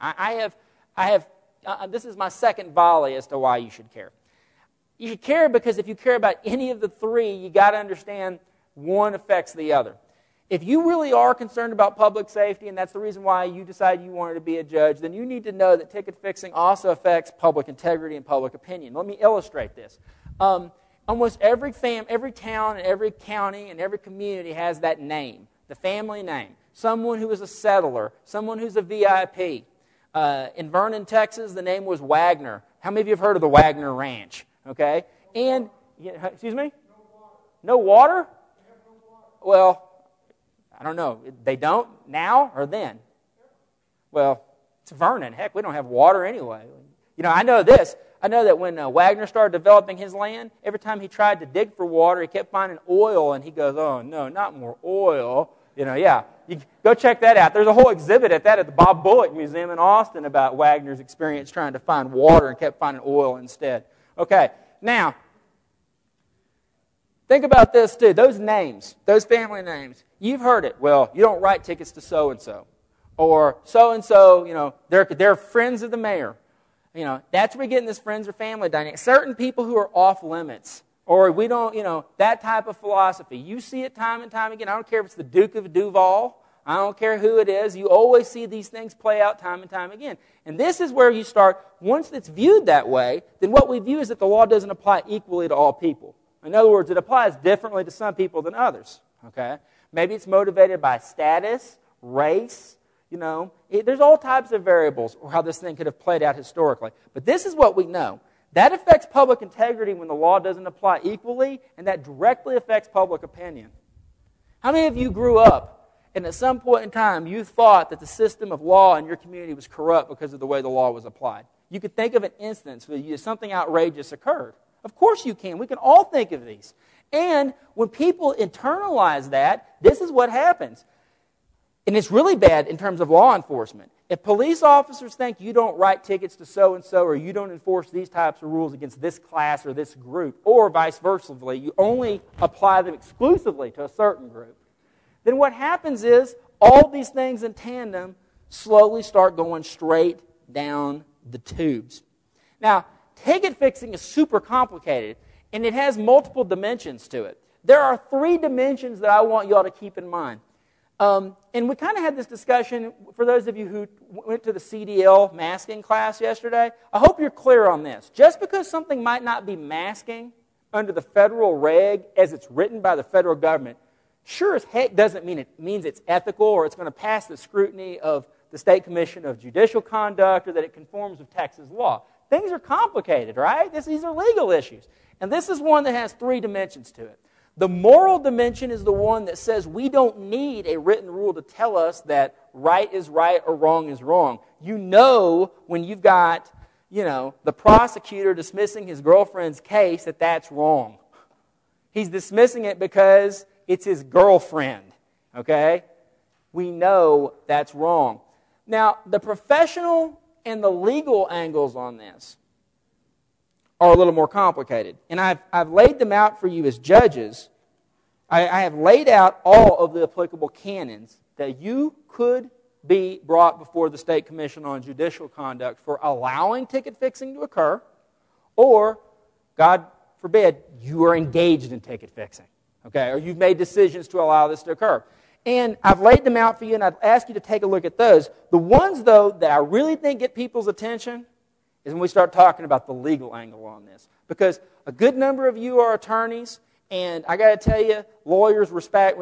Speaker 1: This is my second volley as to why you should care. You should care because if you care about any of the three, you got to understand one affects the other. If you really are concerned about public safety, and that's the reason why you decided you wanted to be a judge, then you need to know that ticket fixing also affects public integrity and public opinion. Let me illustrate this. Almost every town and every county and every community has that name, the family name. Someone who is a settler, someone who's a VIP. In Vernon, Texas, the name was Wagner. How many of you have heard of the Wagner Ranch? Okay, and excuse me, no water. Well, I don't know. They don't now or then. Well, it's Vernon. Heck, we don't have water anyway. I know this. I know that when Wagner started developing his land, every time he tried to dig for water, he kept finding oil, and he goes, oh, no, not more oil. You go check that out. There's a whole exhibit at the Bob Bullock Museum in Austin about Wagner's experience trying to find water and kept finding oil instead. Okay, now, think about this too. Those names, those family names, you've heard it. Well, you don't write tickets to so-and-so. Or so-and-so, they're friends of the mayor. That's where we get in this friends or family dynamic. Certain people who are off limits, or we don't, that type of philosophy. You see it time and time again. I don't care if it's the Duke of Duval. I don't care who it is. You always see these things play out time and time again. And this is where you start, once it's viewed that way, then what we view is that the law doesn't apply equally to all people. In other words, it applies differently to some people than others. Okay? Maybe it's motivated by status, race. There's all types of variables or how this thing could have played out historically. But this is what we know. That affects public integrity when the law doesn't apply equally, and that directly affects public opinion. How many of you grew up and at some point in time you thought that the system of law in your community was corrupt because of the way the law was applied? You could think of an instance where something outrageous occurred. Of course you can. We can all think of these. And when people internalize that, this is what happens. And it's really bad in terms of law enforcement. If police officers think you don't write tickets to so-and-so or you don't enforce these types of rules against this class or this group, or vice versa, you only apply them exclusively to a certain group, then what happens is all these things in tandem slowly start going straight down the tubes. Now, ticket fixing is super complicated, and it has multiple dimensions to it. There are 3 dimensions that I want you all to keep in mind. And we kind of had this discussion, for those of you who went to the CDL masking class yesterday, I hope you're clear on this. Just because something might not be masking under the federal reg as it's written by the federal government, sure as heck doesn't mean it means it's ethical or it's going to pass the scrutiny of the State Commission of Judicial Conduct or that it conforms with Texas law. Things are complicated, right? These are legal issues. And this is one that has 3 dimensions to it. The moral dimension is the one that says we don't need a written rule to tell us that right is right or wrong is wrong. You know when you've got, the prosecutor dismissing his girlfriend's case that that's wrong. He's dismissing it because it's his girlfriend, okay? We know that's wrong. Now, the professional and the legal angles on this are a little more complicated. And I've laid them out for you as judges. I have laid out all of the applicable canons that you could be brought before the State Commission on Judicial Conduct for allowing ticket fixing to occur, or, God forbid, you are engaged in ticket fixing, okay, or you've made decisions to allow this to occur. And I've laid them out for you, and I'd ask you to take a look at those. The ones, though, that I really think get people's attention is when we start talking about the legal angle on this. Because a good number of you are attorneys, and I got to tell you, lawyers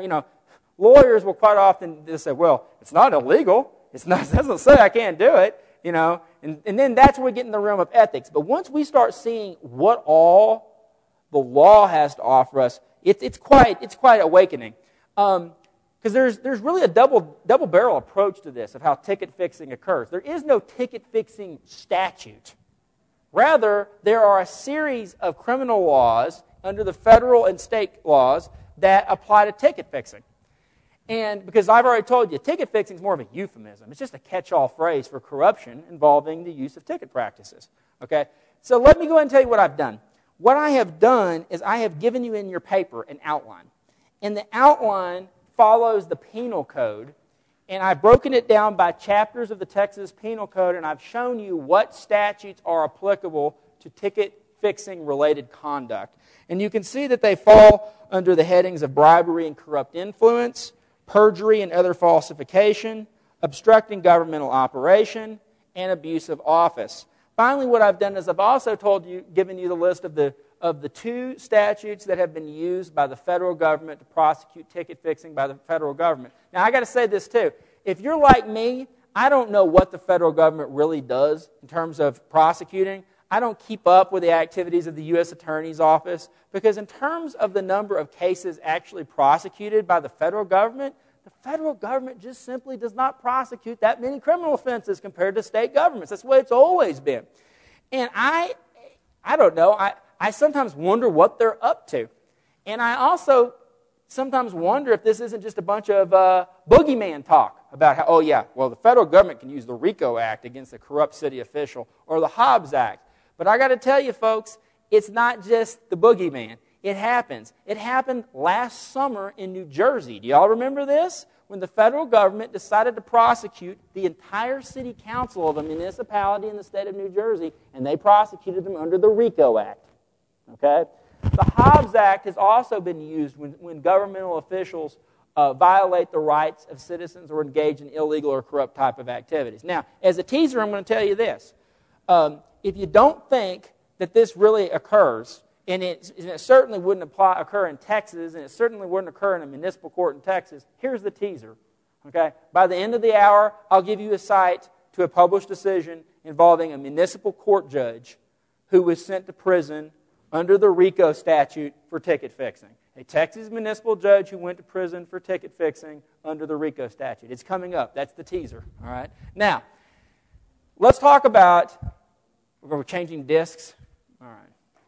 Speaker 1: lawyers will quite often just say, well, it's not illegal. It doesn't say I can't do it, And then that's where we get in the realm of ethics. But once we start seeing what all the law has to offer us, it's quite awakening. Because there's really a double barrel approach to this of how ticket fixing occurs. There is no ticket fixing statute. Rather, there are a series of criminal laws under the federal and state laws that apply to ticket fixing. And because I've already told you, ticket fixing is more of a euphemism. It's just a catch-all phrase for corruption involving the use of ticket practices. Okay? So let me go ahead and tell you what I've done. What I have done is I have given you in your paper an outline. And the outline follows the penal code, and I've broken it down by chapters of the Texas Penal Code, and I've shown you what statutes are applicable to ticket fixing related conduct. And you can see that they fall under the headings of bribery and corrupt influence, perjury and other falsification, obstructing governmental operation, and abuse of office. Finally, what I've done is I've also given you the list of the 2 statutes that have been used by the federal government to prosecute ticket fixing by the federal government. Now, I got to say this too. If you're like me, I don't know what the federal government really does in terms of prosecuting. I don't keep up with the activities of the U.S. Attorney's Office because in terms of the number of cases actually prosecuted by the federal government just simply does not prosecute that many criminal offenses compared to state governments. That's the way it's always been. And I don't know. I sometimes wonder what they're up to. And I also sometimes wonder if this isn't just a bunch of boogeyman talk about how, the federal government can use the RICO Act against a corrupt city official or the Hobbs Act. But I got to tell you, folks, it's not just the boogeyman. It happens. It happened last summer in New Jersey. Do y'all remember this? When the federal government decided to prosecute the entire city council of a municipality in the state of New Jersey, and they prosecuted them under the RICO Act. Okay? The Hobbs Act has also been used when governmental officials violate the rights of citizens or engage in illegal or corrupt type of activities. Now, as a teaser, I'm going to tell you this. If you don't think that this really occurs, and it certainly wouldn't occur in Texas, and it certainly wouldn't occur in a municipal court in Texas, here's the teaser. Okay? By the end of the hour, I'll give you a cite to a published decision involving a municipal court judge who was sent to prison under the RICO statute for ticket fixing. A Texas municipal judge who went to prison for ticket fixing under the RICO statute. It's coming up. That's the teaser. All right? Now, let's talk about... We're changing discs. All right.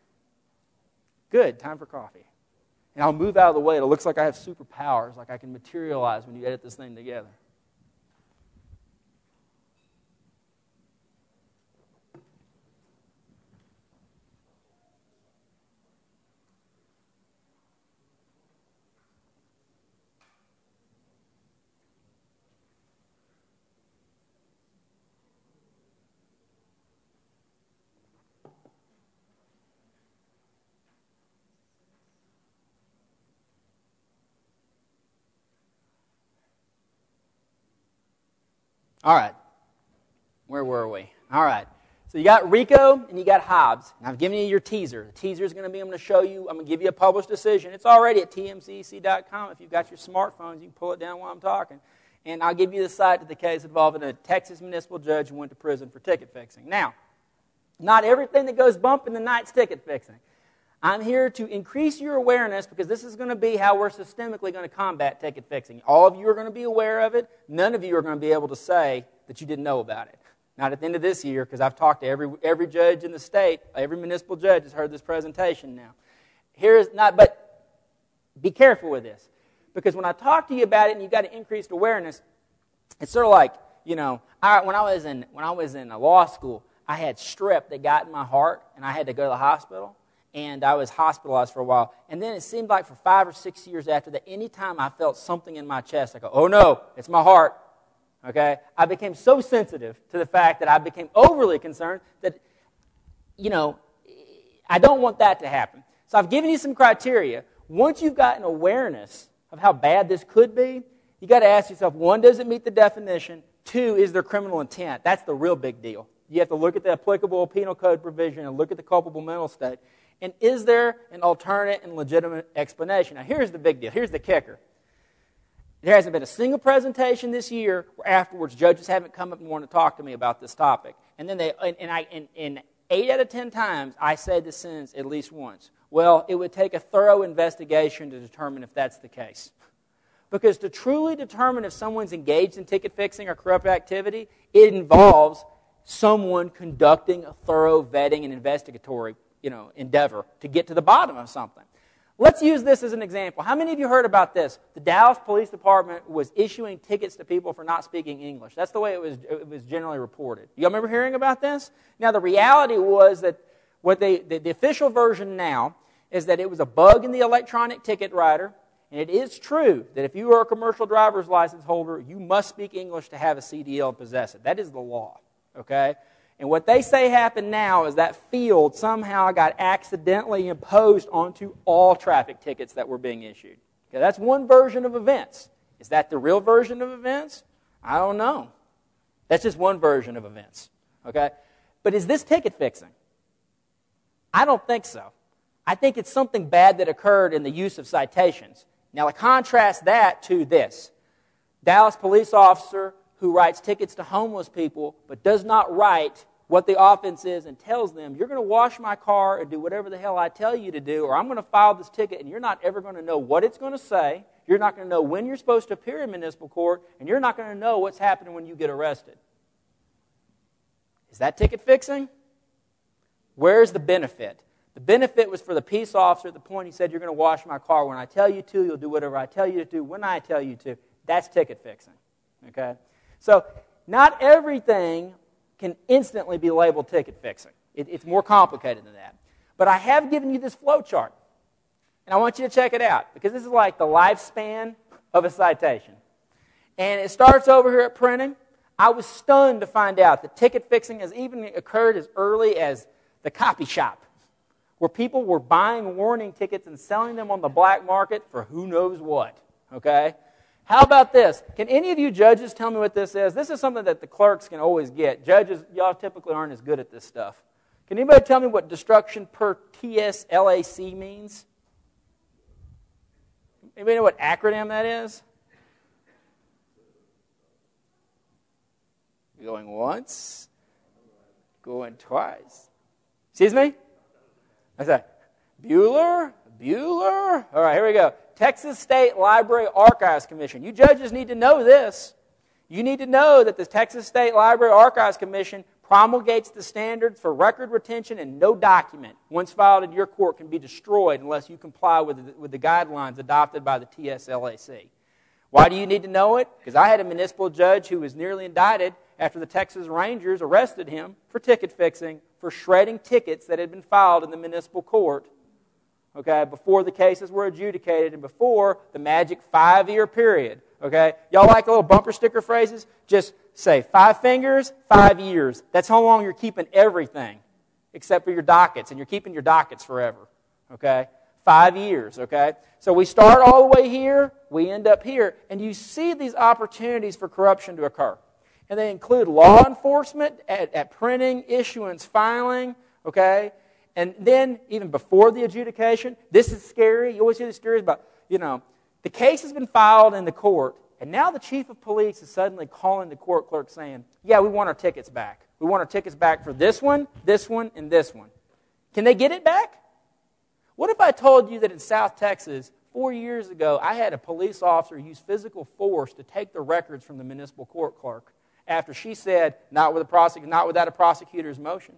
Speaker 1: Good. Time for coffee. And I'll move out of the way. It looks like I have superpowers, like I can materialize when you edit this thing together. All right. Where were we? All right. So you got RICO and you got Hobbs. And I've given you your teaser. The teaser is going to be, I'm going to give you a published decision. It's already at tmcec.com. If you've got your smartphones, you can pull it down while I'm talking. And I'll give you the site to the case involving a Texas municipal judge who went to prison for ticket fixing. Now, not everything that goes bump in the night's ticket fixing. I'm here to increase your awareness because this is going to be how we're systemically going to combat ticket fixing. All of you are going to be aware of it. None of you are going to be able to say that you didn't know about it. Not at the end of this year, because I've talked to every judge in the state. Every municipal judge has heard this presentation now. But be careful with this. Because when I talk to you about it and you've got an increased awareness, it's sort of like, when I was in law school, I had strep that got in my heart, and I had to go to the hospital, and I was hospitalized for a while. And then it seemed like for 5 or 6 years after that, any time I felt something in my chest, I go, oh no, it's my heart. Okay? I became so sensitive to the fact that I became overly concerned that, I don't want that to happen. So I've given you some criteria. Once you've got an awareness of how bad this could be, you got to ask yourself, 1, does it meet the definition? 2, is there criminal intent? That's the real big deal. You have to look at the applicable penal code provision and look at the culpable mental state. And is there an alternate and legitimate explanation? Now, here's the big deal. Here's the kicker. There hasn't been a single presentation this year where afterwards judges haven't come up and want to talk to me about this topic. And then in 8 out of 10 times, I said this sentence at least once. Well, it would take a thorough investigation to determine if that's the case. Because to truly determine if someone's engaged in ticket fixing or corrupt activity, it involves someone conducting a thorough vetting and investigatory endeavor to get to the bottom of something. Let's use this as an example. How many of you heard about this? The Dallas Police Department was issuing tickets to people for not speaking English. That's the way it was generally reported. You remember hearing about this? Now, the reality was that the official version now is that it was a bug in the electronic ticket writer, and it is true that if you are a commercial driver's license holder, you must speak English to have a CDL and possess it. That is the law, okay? And what they say happened now is that field somehow got accidentally imposed onto all traffic tickets that were being issued. Okay, that's one version of events. Is that the real version of events? I don't know. That's just one version of events. Okay? But is this ticket fixing? I don't think so. I think it's something bad that occurred in the use of citations. Now, I contrast that to this. Dallas police officer who writes tickets to homeless people but does not write what the offense is and tells them, you're going to wash my car and do whatever the hell I tell you to do, or I'm going to file this ticket and you're not ever going to know what it's going to say, you're not going to know when you're supposed to appear in municipal court, and you're not going to know what's happening when you get arrested. Is that ticket fixing? Where's the benefit? The benefit was for the peace officer at the point he said, you're going to wash my car. When I tell you to, you'll do whatever I tell you to do when I tell you to. That's ticket fixing. Okay? So, not everything can instantly be labeled ticket fixing. It's more complicated than that. But I have given you this flow chart. And I want you to check it out, because this is like the lifespan of a citation. And it starts over here at printing. I was stunned to find out that ticket fixing has even occurred as early as the copy shop, where people were buying warning tickets and selling them on the black market for who knows what. Okay? How about this? Can any of you judges tell me what this is? This is something that the clerks can always get. Judges, y'all typically aren't as good at this stuff. Can anybody tell me what destruction per TSLAC means? Anybody know what acronym that is? Going once. Going twice. Excuse me? What's that? Bueller? All right, here we go. Texas State Library Archives Commission. You judges need to know this. You need to know that the Texas State Library Archives Commission promulgates the standards for record retention, and no document, once filed in your court, can be destroyed unless you comply with the guidelines adopted by the TSLAC. Why do you need to know it? Because I had a municipal judge who was nearly indicted after the Texas Rangers arrested him for ticket fixing, for shredding tickets that had been filed in the municipal court, okay, before the cases were adjudicated and before the magic 5-year period. Okay, y'all like little bumper sticker phrases? Just say 5 fingers, 5 years. That's how long you're keeping everything, except for your dockets, and you're keeping your dockets forever. Okay, 5 years. Okay, so we start all the way here, we end up here, and you see these opportunities for corruption to occur. and they include law enforcement at printing, issuance, filing, okay? And then, even before the adjudication, this is scary. You always hear these stories about, the case has been filed in the court, and now the chief of police is suddenly calling the court clerk saying, yeah, we want our tickets back. We want our tickets back for this one, and this one. Can they get it back? What if I told you that in South Texas, 4 years ago, I had a police officer use physical force to take the records from the municipal court clerk after she said, not without a prosecutor's motion?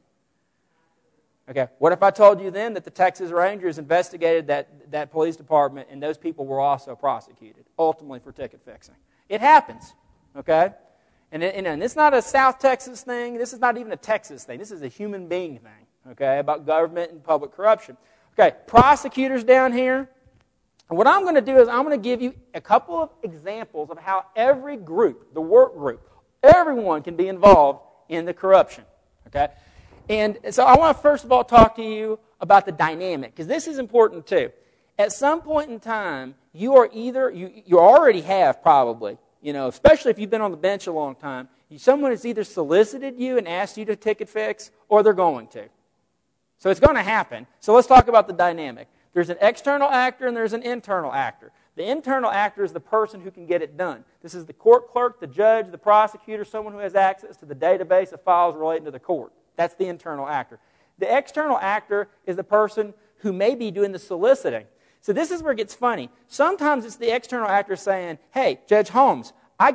Speaker 1: Okay, what if I told you then that the Texas Rangers investigated that police department and those people were also prosecuted, ultimately for ticket fixing? It happens, okay? And it's not a South Texas thing. This is not even a Texas thing. This is a human being thing, okay, about government and public corruption. Okay, prosecutors down here. And what I'm going to do is I'm going to give you a couple of examples of how every group, the work group, everyone can be involved in the corruption, okay? And so I want to first of all talk to you about the dynamic, because this is important too. At some point in time, you already have probably, especially if you've been on the bench a long time, someone has either solicited you and asked you to ticket fix, or they're going to. So it's going to happen. So let's talk about the dynamic. There's an external actor and there's an internal actor. The internal actor is the person who can get it done. This is the court clerk, the judge, the prosecutor, someone who has access to the database of files relating to the court. That's the internal actor. The external actor is the person who may be doing the soliciting. So this is where it gets funny. Sometimes it's the external actor saying, hey, Judge Holmes, I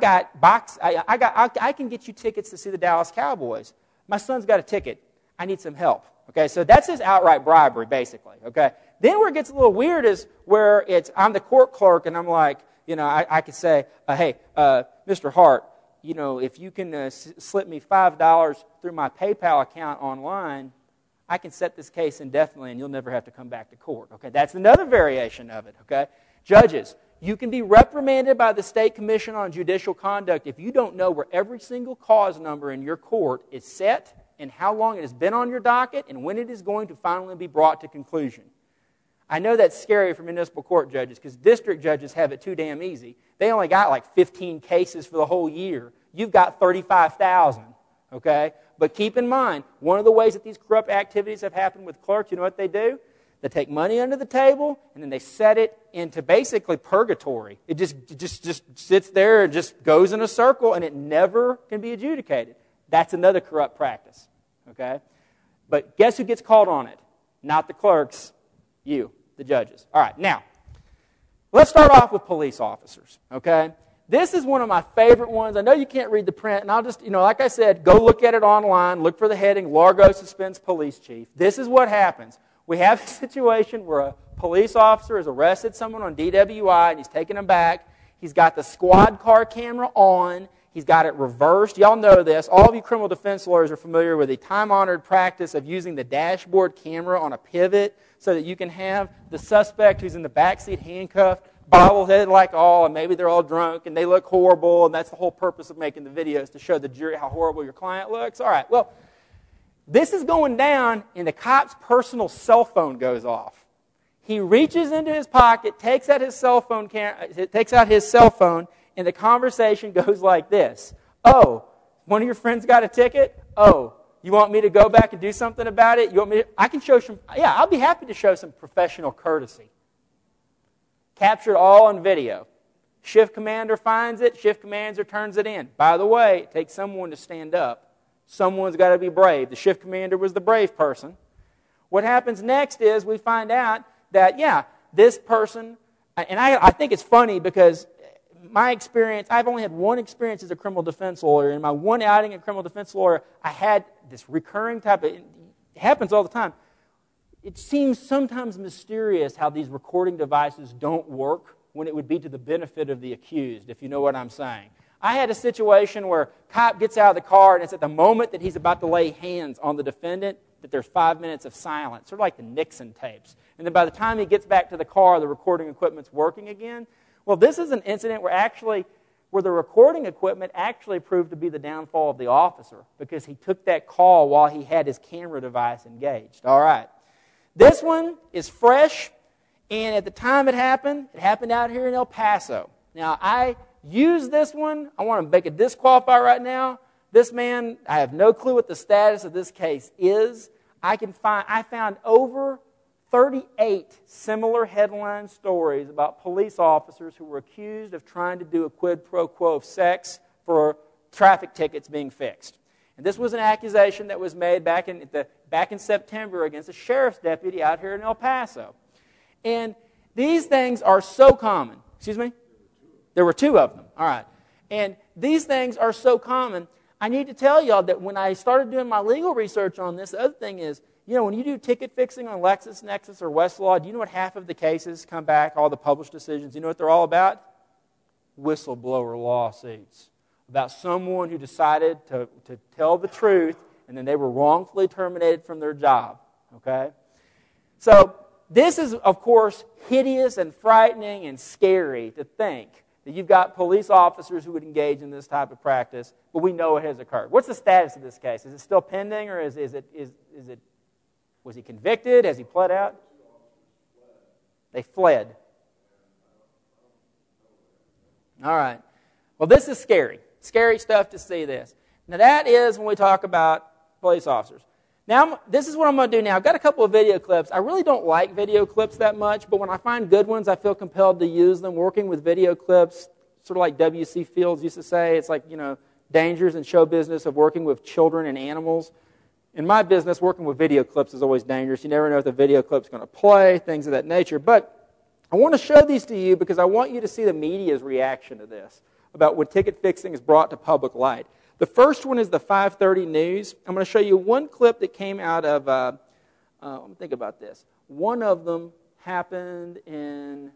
Speaker 1: can get you tickets to see the Dallas Cowboys. My son's got a ticket. I need some help. Okay, so that's his outright bribery, basically. Okay, then where it gets a little weird is where I'm the court clerk and I'm like, I could say, hey, Mr. Hart, if you can slip me $5 through my PayPal account online, I can set this case indefinitely and you'll never have to come back to court. Okay, that's another variation of it. Okay, judges, you can be reprimanded by the State Commission on Judicial Conduct if you don't know where every single cause number in your court is set and how long it has been on your docket and when it is going to finally be brought to conclusion. I know that's scary for municipal court judges because district judges have it too damn easy. They only got like 15 cases for the whole year. You've got 35,000, okay? But keep in mind, one of the ways that these corrupt activities have happened with clerks, you know what they do? They take money under the table and then they set it into basically purgatory. It just sits there and just goes in a circle and it never can be adjudicated. That's another corrupt practice, okay? But guess who gets called on it? Not the clerks, you, the judges. All right, now, let's start off with police officers, okay? This is one of my favorite ones. I know you can't read the print, and I'll just, like I said, go look at it online. Look for the heading, Largo Suspends Police Chief. This is what happens. We have a situation where a police officer has arrested someone on DWI, and he's taken him back. He's got the squad car camera on. He's got it reversed. Y'all know this. All of you criminal defense lawyers are familiar with the time-honored practice of using the dashboard camera on a pivot so that you can have the suspect who's in the backseat handcuffed, bobbleheaded like all, and maybe they're all drunk and they look horrible, and that's the whole purpose of making the videos, to show the jury how horrible your client looks. All right, well, this is going down, and the cop's personal cell phone goes off. He reaches into his pocket, takes out his cell phone, and the conversation goes like this. Oh, one of your friends got a ticket? Oh, you want me to go back and do something about it? You want me to, I can show some, yeah, I'll be happy to show some professional courtesy. Captured all on video. Shift commander finds it, shift commander turns it in. By the way, it takes someone to stand up. Someone's got to be brave. The shift commander was the brave person. What happens next is we find out that, yeah, this person, and I think it's funny because my experience, I've only had one experience as a criminal defense lawyer. In my one outing as a criminal defense lawyer, I had this recurring type of, it happens all the time. It seems sometimes mysterious how these recording devices don't work when it would be to the benefit of the accused, if you know what I'm saying. I had a situation where a cop gets out of the car and it's at the moment that he's about to lay hands on the defendant that there's 5 minutes of silence, sort of like the Nixon tapes. And then by the time he gets back to the car, the recording equipment's working again. Well, this is an incident where the recording equipment actually proved to be the downfall of the officer because he took that call while he had his camera device engaged. All right. This one is fresh, and at the time it happened out here in El Paso. Now, I used this one. I want to make a disqualifier right now. This man, I have no clue what the status of this case is. I found over 38 similar headline stories about police officers who were accused of trying to do a quid pro quo of sex for traffic tickets being fixed. And this was an accusation that was made back in September against a sheriff's deputy out here in El Paso. And these things are so common. Excuse me? There were 2 of them. All right. And these things are so common. I need to tell y'all that when I started doing my legal research on this, the other thing is, when you do ticket fixing on LexisNexis or Westlaw, do you know what half of the cases come back, all the published decisions? You know what they're all about? Whistleblower lawsuits. About someone who decided to tell the truth, and then they were wrongfully terminated from their job. Okay? So this is, of course, hideous and frightening and scary to think that you've got police officers who would engage in this type of practice, but we know it has occurred. What's the status of this case? Is it still pending, or was he convicted? Has he pled out? They fled. All right. Well, this is scary. Scary stuff to see this. Now, that is when we talk about police officers. Now, this is what I'm going to do now. I've got a couple of video clips. I really don't like video clips that much, but when I find good ones, I feel compelled to use them. Working with video clips, sort of like W.C. Fields used to say, it's like, dangers in show business of working with children and animals. In my business, working with video clips is always dangerous. You never know if the video clip's going to play, things of that nature. But I want to show these to you because I want you to see the media's reaction to this, about when ticket fixing is brought to public light. The first one is the 5:30 News. I'm going to show you one clip that came out of, let me think about this. One of them happened in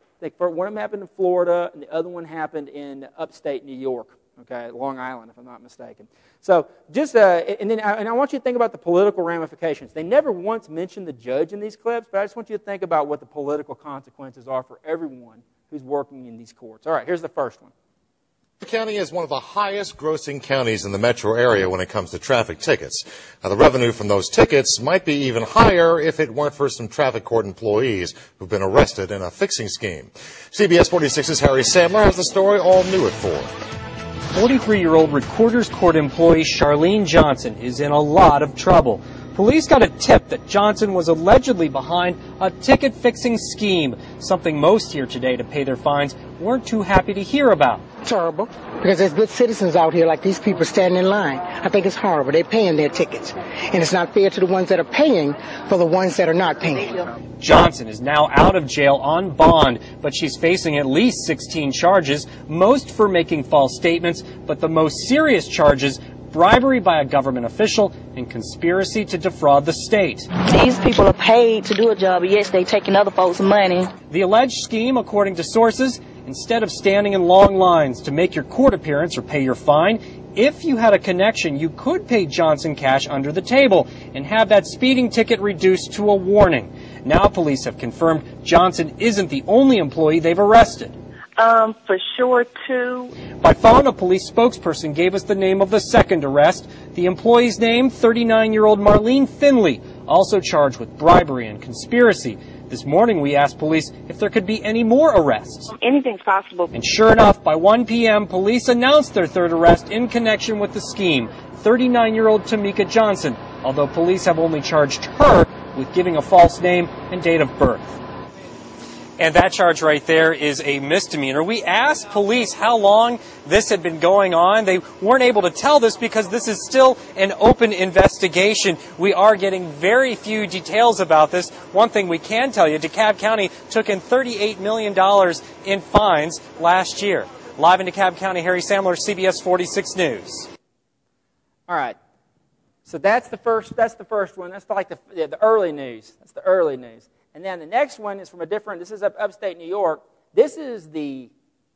Speaker 1: Florida, and the other one happened in upstate New York. Okay, Long Island, if I'm not mistaken. So just, and I want you to think about the political ramifications. They never once mention the judge in these clips, but I just want you to think about what the political consequences are for everyone who's working in these courts. All right, here's the first one.
Speaker 2: County is one of the highest grossing counties in the metro area when it comes to traffic tickets. Now, the revenue from those tickets might be even higher if it weren't for some traffic court employees who've been arrested in a fixing scheme. CBS 46's Harry Sandler has the story all new at 4.
Speaker 3: 43-year-old Recorder's Court employee Charlene Johnson is in a lot of trouble. Police got a tip that Johnson was allegedly behind a ticket-fixing scheme, something most here today to pay their fines weren't too happy to hear about.
Speaker 4: It's horrible, because there's good citizens out here like these people standing in line. I think it's horrible. They're paying their tickets. And it's not fair to the ones that are paying for the ones that are not paying.
Speaker 3: Johnson is now out of jail on bond, but she's facing at least 16 charges, most for making false statements, but the most serious charges: bribery by a government official and conspiracy to defraud the state.
Speaker 5: These people are paid to do a job, but yes, they taking other folks' money.
Speaker 3: The alleged scheme, according to sources, instead of standing in long lines to make your court appearance or pay your fine, if you had a connection, you could pay Johnson cash under the table and have that speeding ticket reduced to a warning. Now police have confirmed Johnson isn't the only employee they've arrested.
Speaker 5: For sure, too.
Speaker 3: By phone, a police spokesperson gave us the name of the second arrest. The employee's name, 39-year-old Marlene Finley, also charged with bribery and conspiracy. This morning, we asked police if there could be any more arrests.
Speaker 5: Anything's possible.
Speaker 3: And sure enough, by 1 p.m., police announced their third arrest in connection with the scheme, 39-year-old Tamika Johnson, although police have only charged her with giving a false name and date of birth. And that charge right there is a misdemeanor. We asked police how long this had been going on. They weren't able to tell this because this is still an open investigation. We are getting very few details about this. One thing we can tell you, DeKalb County took in $38 million in fines last year. Live in DeKalb County, Harry Sandler, CBS 46 News.
Speaker 1: All right. So that's the first one. That's like the early news. That's the early news. And then the next one is from this is upstate New York. This is the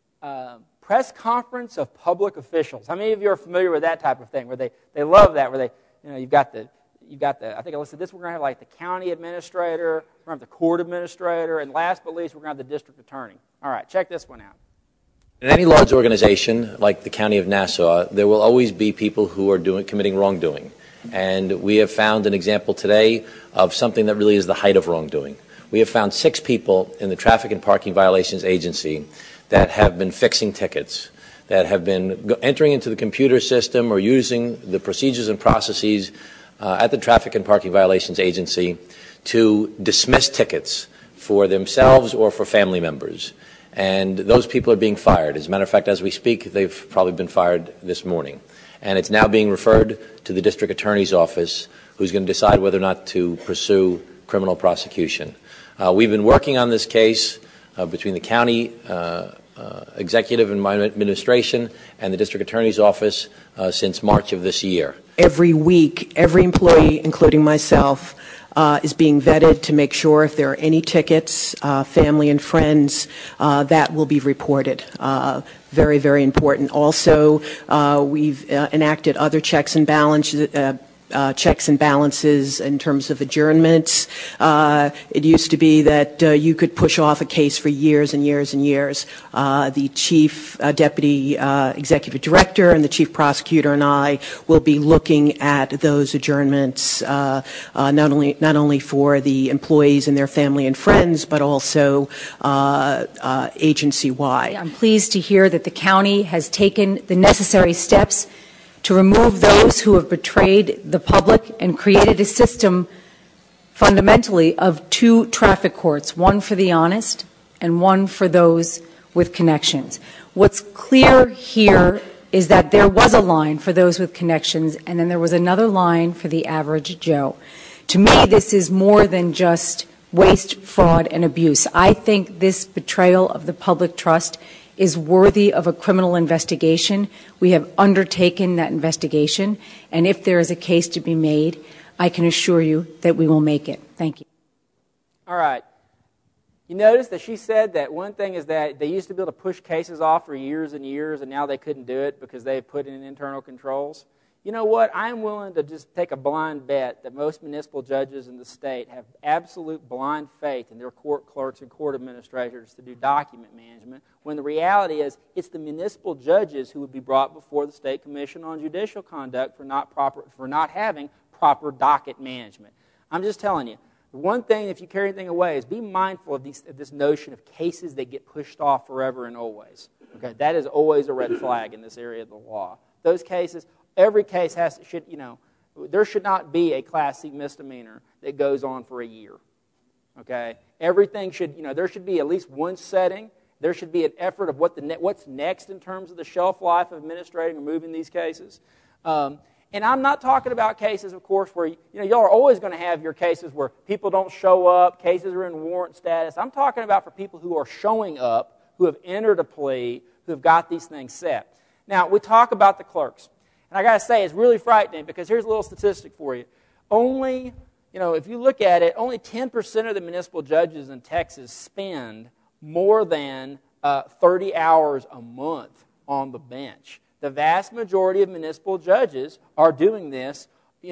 Speaker 1: press conference of public officials. How many of you are familiar with that type of thing, where they love that, where you've got the, I think I listed this, we're going to have like the county administrator, we're going to have the court administrator, and last but least, we're going to have the district attorney. All right, check this one out.
Speaker 6: In any large organization like the County of Nassau, there will always be people who are committing wrongdoing. And we have found an example today of something that really is the height of wrongdoing. We have found 6 people in the Traffic and Parking Violations Agency that have been fixing tickets. that have been entering into the computer system or using the procedures and processes at the Traffic and Parking Violations Agency to dismiss tickets for themselves or for family members. And those people are being fired. As a matter of fact, as we speak, they've probably been fired this morning. And it's now being referred to the district attorney's office, who's going to decide whether or not to pursue criminal prosecution. We've been working on this case between the county executive and my administration and the district attorney's office since March of this year.
Speaker 7: Every week, every employee, including myself, is being vetted to make sure if there are any tickets, family and friends, that will be reported. Very, very important. Also, we've enacted other checks and balances in terms of adjournments. It used to be that you could push off a case for years and years and years. The chief deputy executive director and the chief prosecutor and I will be looking at those adjournments, not only for the employees and their family and friends, but also agency-wide.
Speaker 8: I'm pleased to hear that the county has taken the necessary steps to remove those who have betrayed the public and created a system fundamentally of two traffic courts, one for the honest and one for those with connections. What's clear here is that there was a line for those with connections and then there was another line for the average Joe. To me, this is more than just waste, fraud, and abuse. I think this betrayal of the public trust is worthy of a criminal investigation. We have undertaken that investigation, and if there is a case to be made, I can assure you that we will make it. Thank you.
Speaker 1: All right. You notice that she said that one thing is that they used to be able to push cases off for years and years, and now they couldn't do it because they put in internal controls. You know what? I'm willing to just take a blind bet that most municipal judges in the state have absolute blind faith in their court clerks and court administrators to do document management, when the reality is it's the municipal judges who would be brought before the State Commission on Judicial Conduct for not having proper docket management. I'm just telling you, one thing, if you carry anything away, is be mindful of this notion of cases that get pushed off forever and always. Okay, that is always a red flag in this area of the law. Those cases, every case there should not be a Class C misdemeanor that goes on for a year. Okay, everything should, there should be at least one setting. There should be an effort of what's next in terms of the shelf life of administrating or moving these cases. And I'm not talking about cases, of course, where y'all are always going to have your cases where people don't show up, cases are in warrant status. I'm talking about for people who are showing up, who have entered a plea, who have got these things set. Now, we talk about the clerks. And I got to say, it's really frightening because here's a little statistic for you. Only, if you look at it, only 10% of the municipal judges in Texas spend more than 30 hours a month on the bench. The vast majority of municipal judges are doing this,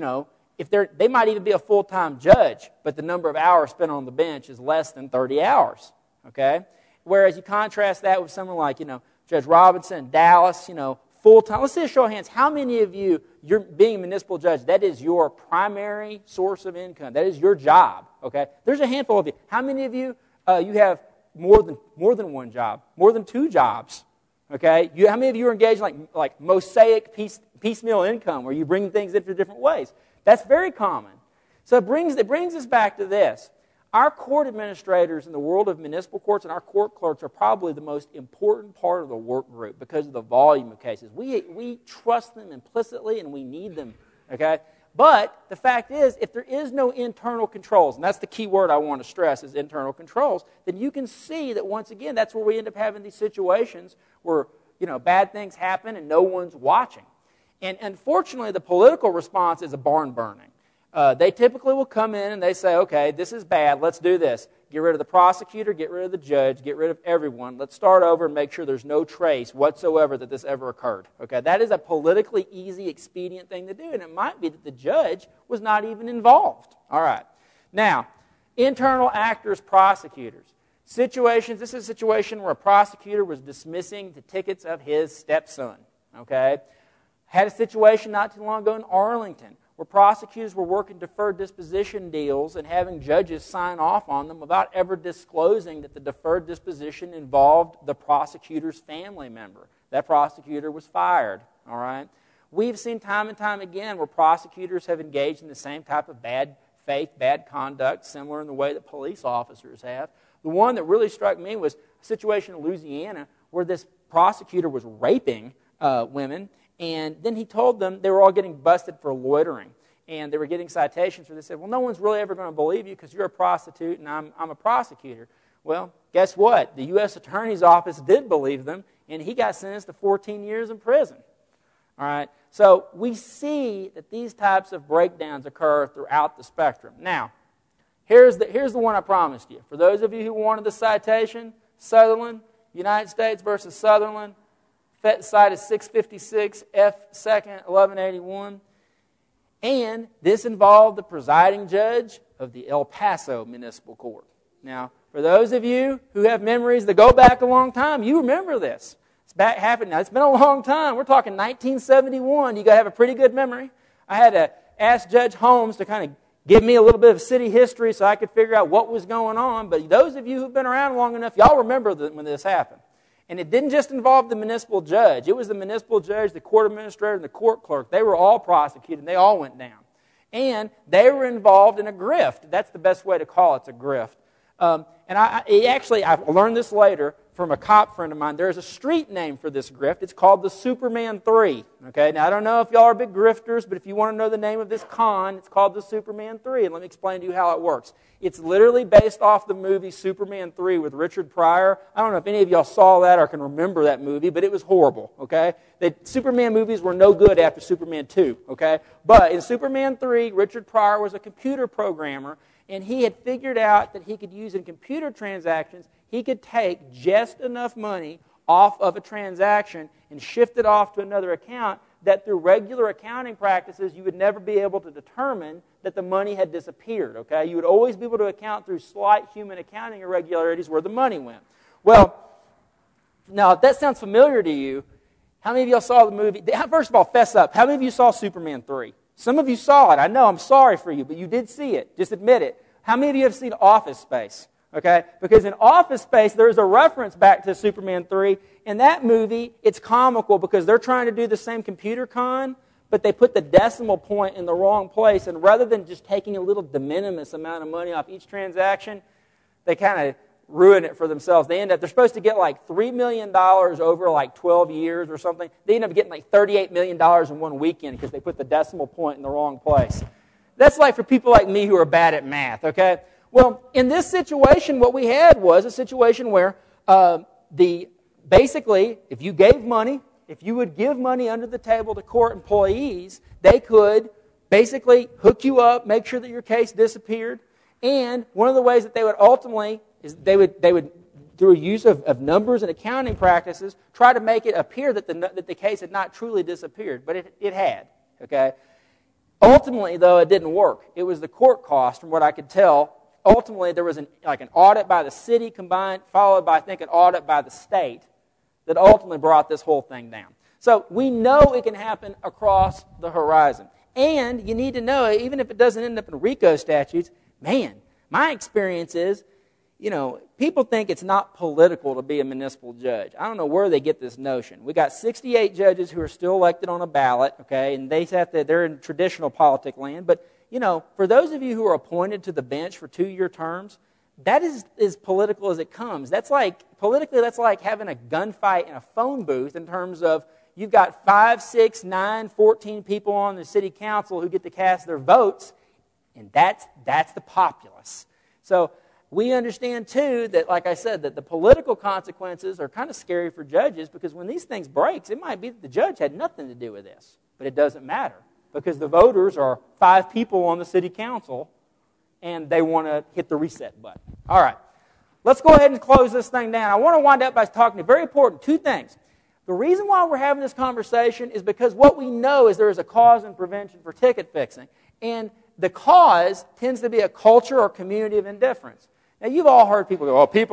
Speaker 1: if they might even be a full-time judge, but the number of hours spent on the bench is less than 30 hours, okay? Whereas you contrast that with someone like, Judge Robinson in Dallas, full-time. Let's see a show of hands. How many of you, you're being a municipal judge, that is your primary source of income? That is your job, okay? There's a handful of you. How many of you, you have more than one job, more than two jobs? Okay, how many of you are engaged in like mosaic piecemeal income, where you bring things into different ways? That's very common. So it brings us back to this. Our court administrators in the world of municipal courts and our court clerks are probably the most important part of the work group because of the volume of cases. We trust them implicitly and we need them. Okay, but the fact is, if there is no internal controls, and that's the key word I want to stress is internal controls, then you can see that once again, that's where we end up having these situations where bad things happen and no one's watching. And unfortunately, the political response is a barn burning. They typically will come in and they say, okay, this is bad, let's do this. Get rid of the prosecutor, get rid of the judge, get rid of everyone. Let's start over and make sure there's no trace whatsoever that this ever occurred. Okay, that is a politically easy, expedient thing to do, and it might be that the judge was not even involved. All right. Now, internal actors, prosecutors. Situations, this is a situation where a prosecutor was dismissing the tickets of his stepson. Okay? Had a situation not too long ago in Arlington where prosecutors were working deferred disposition deals and having judges sign off on them without ever disclosing that the deferred disposition involved the prosecutor's family member. That prosecutor was fired, all right? We've seen time and time again where prosecutors have engaged in the same type of bad faith, bad conduct, similar in the way that police officers have. The one that really struck me was a situation in Louisiana where this prosecutor was raping women, and then he told them they were all getting busted for loitering, and they were getting citations where they said, well, no one's really ever going to believe you because you're a prostitute and I'm a prosecutor. Well, guess what? The U.S. Attorney's Office did believe them, and he got sentenced to 14 years in prison. All right? So we see that these types of breakdowns occur throughout the spectrum. Now, here's the one I promised you. For those of you who wanted the citation, Sutherland, United States versus Sutherland, site is 656 F. 2nd, 1181. And this involved the presiding judge of the El Paso Municipal Court. Now, for those of you who have memories that go back a long time, you remember this. Happened now. It's been a long time. We're talking 1971. You got to have a pretty good memory. I had to ask Judge Holmes to kind of give me a little bit of city history so I could figure out what was going on. But those of you who've been around long enough, y'all remember when this happened. And it didn't just involve the municipal judge. It was the municipal judge, the court administrator, and the court clerk. They were all prosecuted, and they all went down. And they were involved in a grift. That's the best way to call it, it's a grift. I learned this later from a cop friend of mine. There's a street name for this grift. It's called the Superman 3. Okay, now I don't know if y'all are big grifters, but if you want to know the name of this con, it's called the Superman 3. And let me explain to you how it works. It's literally based off the movie Superman 3 with Richard Pryor. I don't know if any of y'all saw that or can remember that movie, but it was horrible, okay? The Superman movies were no good after Superman 2, okay? But in Superman 3, Richard Pryor was a computer programmer, and he had figured out that he could use in computer transactions, he could take just enough money off of a transaction and shift it off to another account that through regular accounting practices you would never be able to determine that the money had disappeared, okay? You would always be able to account through slight human accounting irregularities where the money went. Well, now if that sounds familiar to you, how many of y'all saw the movie? First of all, fess up. How many of you saw Superman 3? Some of you saw it. I know, I'm sorry for you, but you did see it. Just admit it. How many of you have seen Office Space? Okay? Because in Office Space, there's a reference back to Superman 3. In that movie, it's comical because they're trying to do the same computer con, but they put the decimal point in the wrong place. And rather than just taking a little de minimis amount of money off each transaction, they kind of ruin it for themselves. They're supposed to get like $3 million over like 12 years or something. They end up getting like $38 million in one weekend because they put the decimal point in the wrong place. That's like for people like me who are bad at math, okay? Well, in this situation, what we had was a situation where basically, if you gave money, if you would give money under the table to court employees, they could basically hook you up, make sure that your case disappeared. And one of the ways that they would ultimately is they would through a use of numbers and accounting practices, try to make it appear that the case had not truly disappeared, but it had. Okay. Ultimately, though, it didn't work. It was the court cost, from what I could tell. Ultimately, there was an audit by the city combined, followed by, I think, an audit by the state that ultimately brought this whole thing down. So we know it can happen across the horizon. And you need to know, even if it doesn't end up in RICO statutes, man, my experience is, people think it's not political to be a municipal judge. I don't know where they get this notion. We got 68 judges who are still elected on a ballot, okay, and they're in traditional politic land. But, for those of you who are appointed to the bench for 2-year terms, that is as political as it comes. That's like having a gunfight in a phone booth in terms of you've got 5, 6, 9, 14 people on the city council who get to cast their votes, and that's the populace. So we understand, too, that, like I said, that the political consequences are kind of scary for judges because when these things break, it might be that the judge had nothing to do with this. But it doesn't matter because the voters are 5 people on the city council and they want to hit the reset button. All right. Let's go ahead and close this thing down. I want to wind up by talking to very important 2 things. The reason why we're having this conversation is because what we know is there is a cause and prevention for ticket fixing. And the cause tends to be a culture or community of indifference. Now, you've all heard people go, people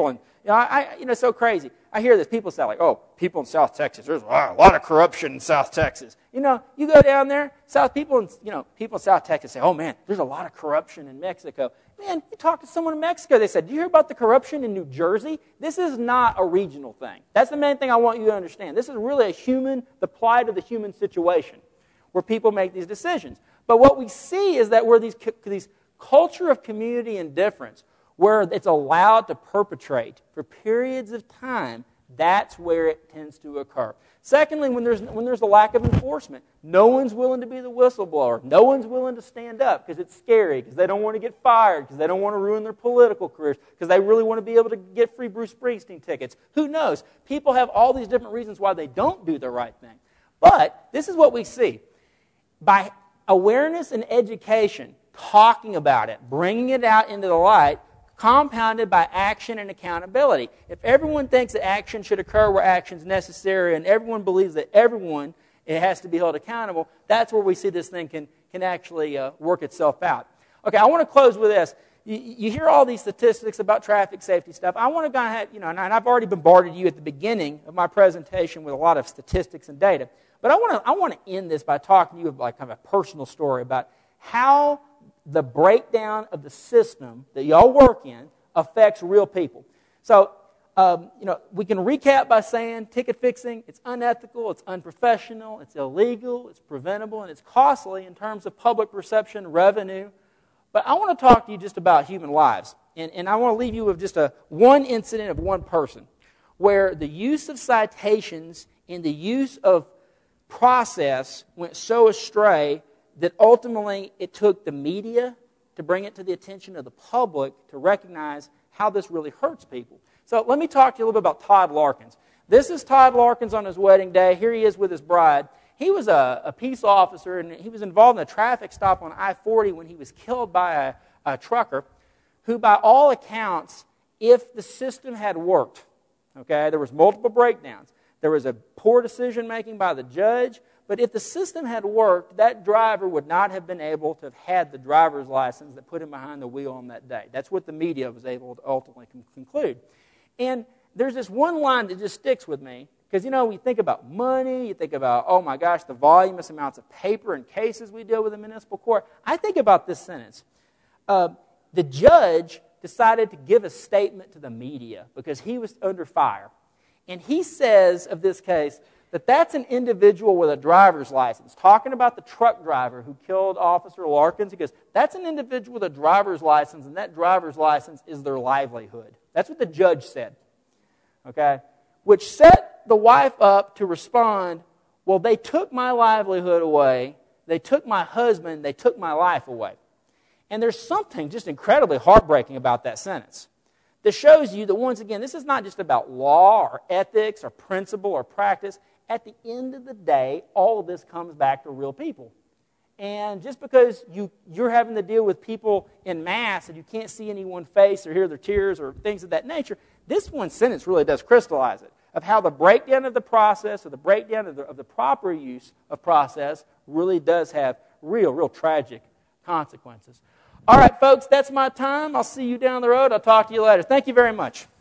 Speaker 1: It's so crazy. I hear this. People say, like, oh, people in South Texas, there's a lot of corruption in South Texas. You go down there, people in South Texas say, oh, man, there's a lot of corruption in Mexico. Man, you talk to someone in Mexico, they said, do you hear about the corruption in New Jersey? This is not a regional thing. That's the main thing I want you to understand. This is really the plight of the human situation where people make these decisions. But what we see is that where these culture of community indifference, where it's allowed to perpetrate for periods of time, that's where it tends to occur. Secondly, when there's a lack of enforcement, no one's willing to be the whistleblower. No one's willing to stand up because it's scary, because they don't want to get fired, because they don't want to ruin their political careers, because they really want to be able to get free Bruce Springsteen tickets. Who knows? People have all these different reasons why they don't do the right thing. But this is what we see. By awareness and education, talking about it, bringing it out into the light, compounded by action and accountability. If everyone thinks that action should occur where action is necessary, and everyone believes that it has to be held accountable, that's where we see this thing can actually work itself out. Okay, I want to close with this. You hear all these statistics about traffic safety stuff. I want to go ahead, and I've already bombarded you at the beginning of my presentation with a lot of statistics and data. But I want to end this by talking to you about kind of a personal story about how the breakdown of the system that y'all work in affects real people. So, we can recap by saying ticket fixing, it's unethical, it's unprofessional, it's illegal, it's preventable, and it's costly in terms of public perception, revenue. But I want to talk to you just about human lives. And I want to leave you with just one incident of one person where the use of citations and the use of process went so astray that ultimately it took the media to bring it to the attention of the public to recognize how this really hurts people. So let me talk to you a little bit about Todd Larkins. This is Todd Larkins on his wedding day. Here he is with his bride. He was a peace officer, and he was involved in a traffic stop on I-40 when he was killed by a trucker who, by all accounts, if the system had worked, okay, there was multiple breakdowns. There was a poor decision-making by the judge. But if the system had worked, that driver would not have been able to have had the driver's license that put him behind the wheel on that day. That's what the media was able to ultimately conclude. And there's this one line that just sticks with me, because, we think about money, you think about, oh my gosh, the voluminous amounts of paper and cases we deal with in municipal court. I think about this sentence. The judge decided to give a statement to the media because he was under fire. And he says of this case, that's an individual with a driver's license. Talking about the truck driver who killed Officer Larkins, he goes, that's an individual with a driver's license, and that driver's license is their livelihood. That's what the judge said. Okay? Which set the wife up to respond, well, they took my livelihood away, they took my husband, they took my life away. And there's something just incredibly heartbreaking about that sentence that shows you that, once again, this is not just about law or ethics or principle or practice. At the end of the day, all of this comes back to real people. And just because you're having to deal with people in mass and you can't see anyone's face or hear their tears or things of that nature, this one sentence really does crystallize it, of how the breakdown of the process or the breakdown of the proper use of process really does have real tragic consequences. All right, folks, that's my time. I'll see you down the road. I'll talk to you later. Thank you very much.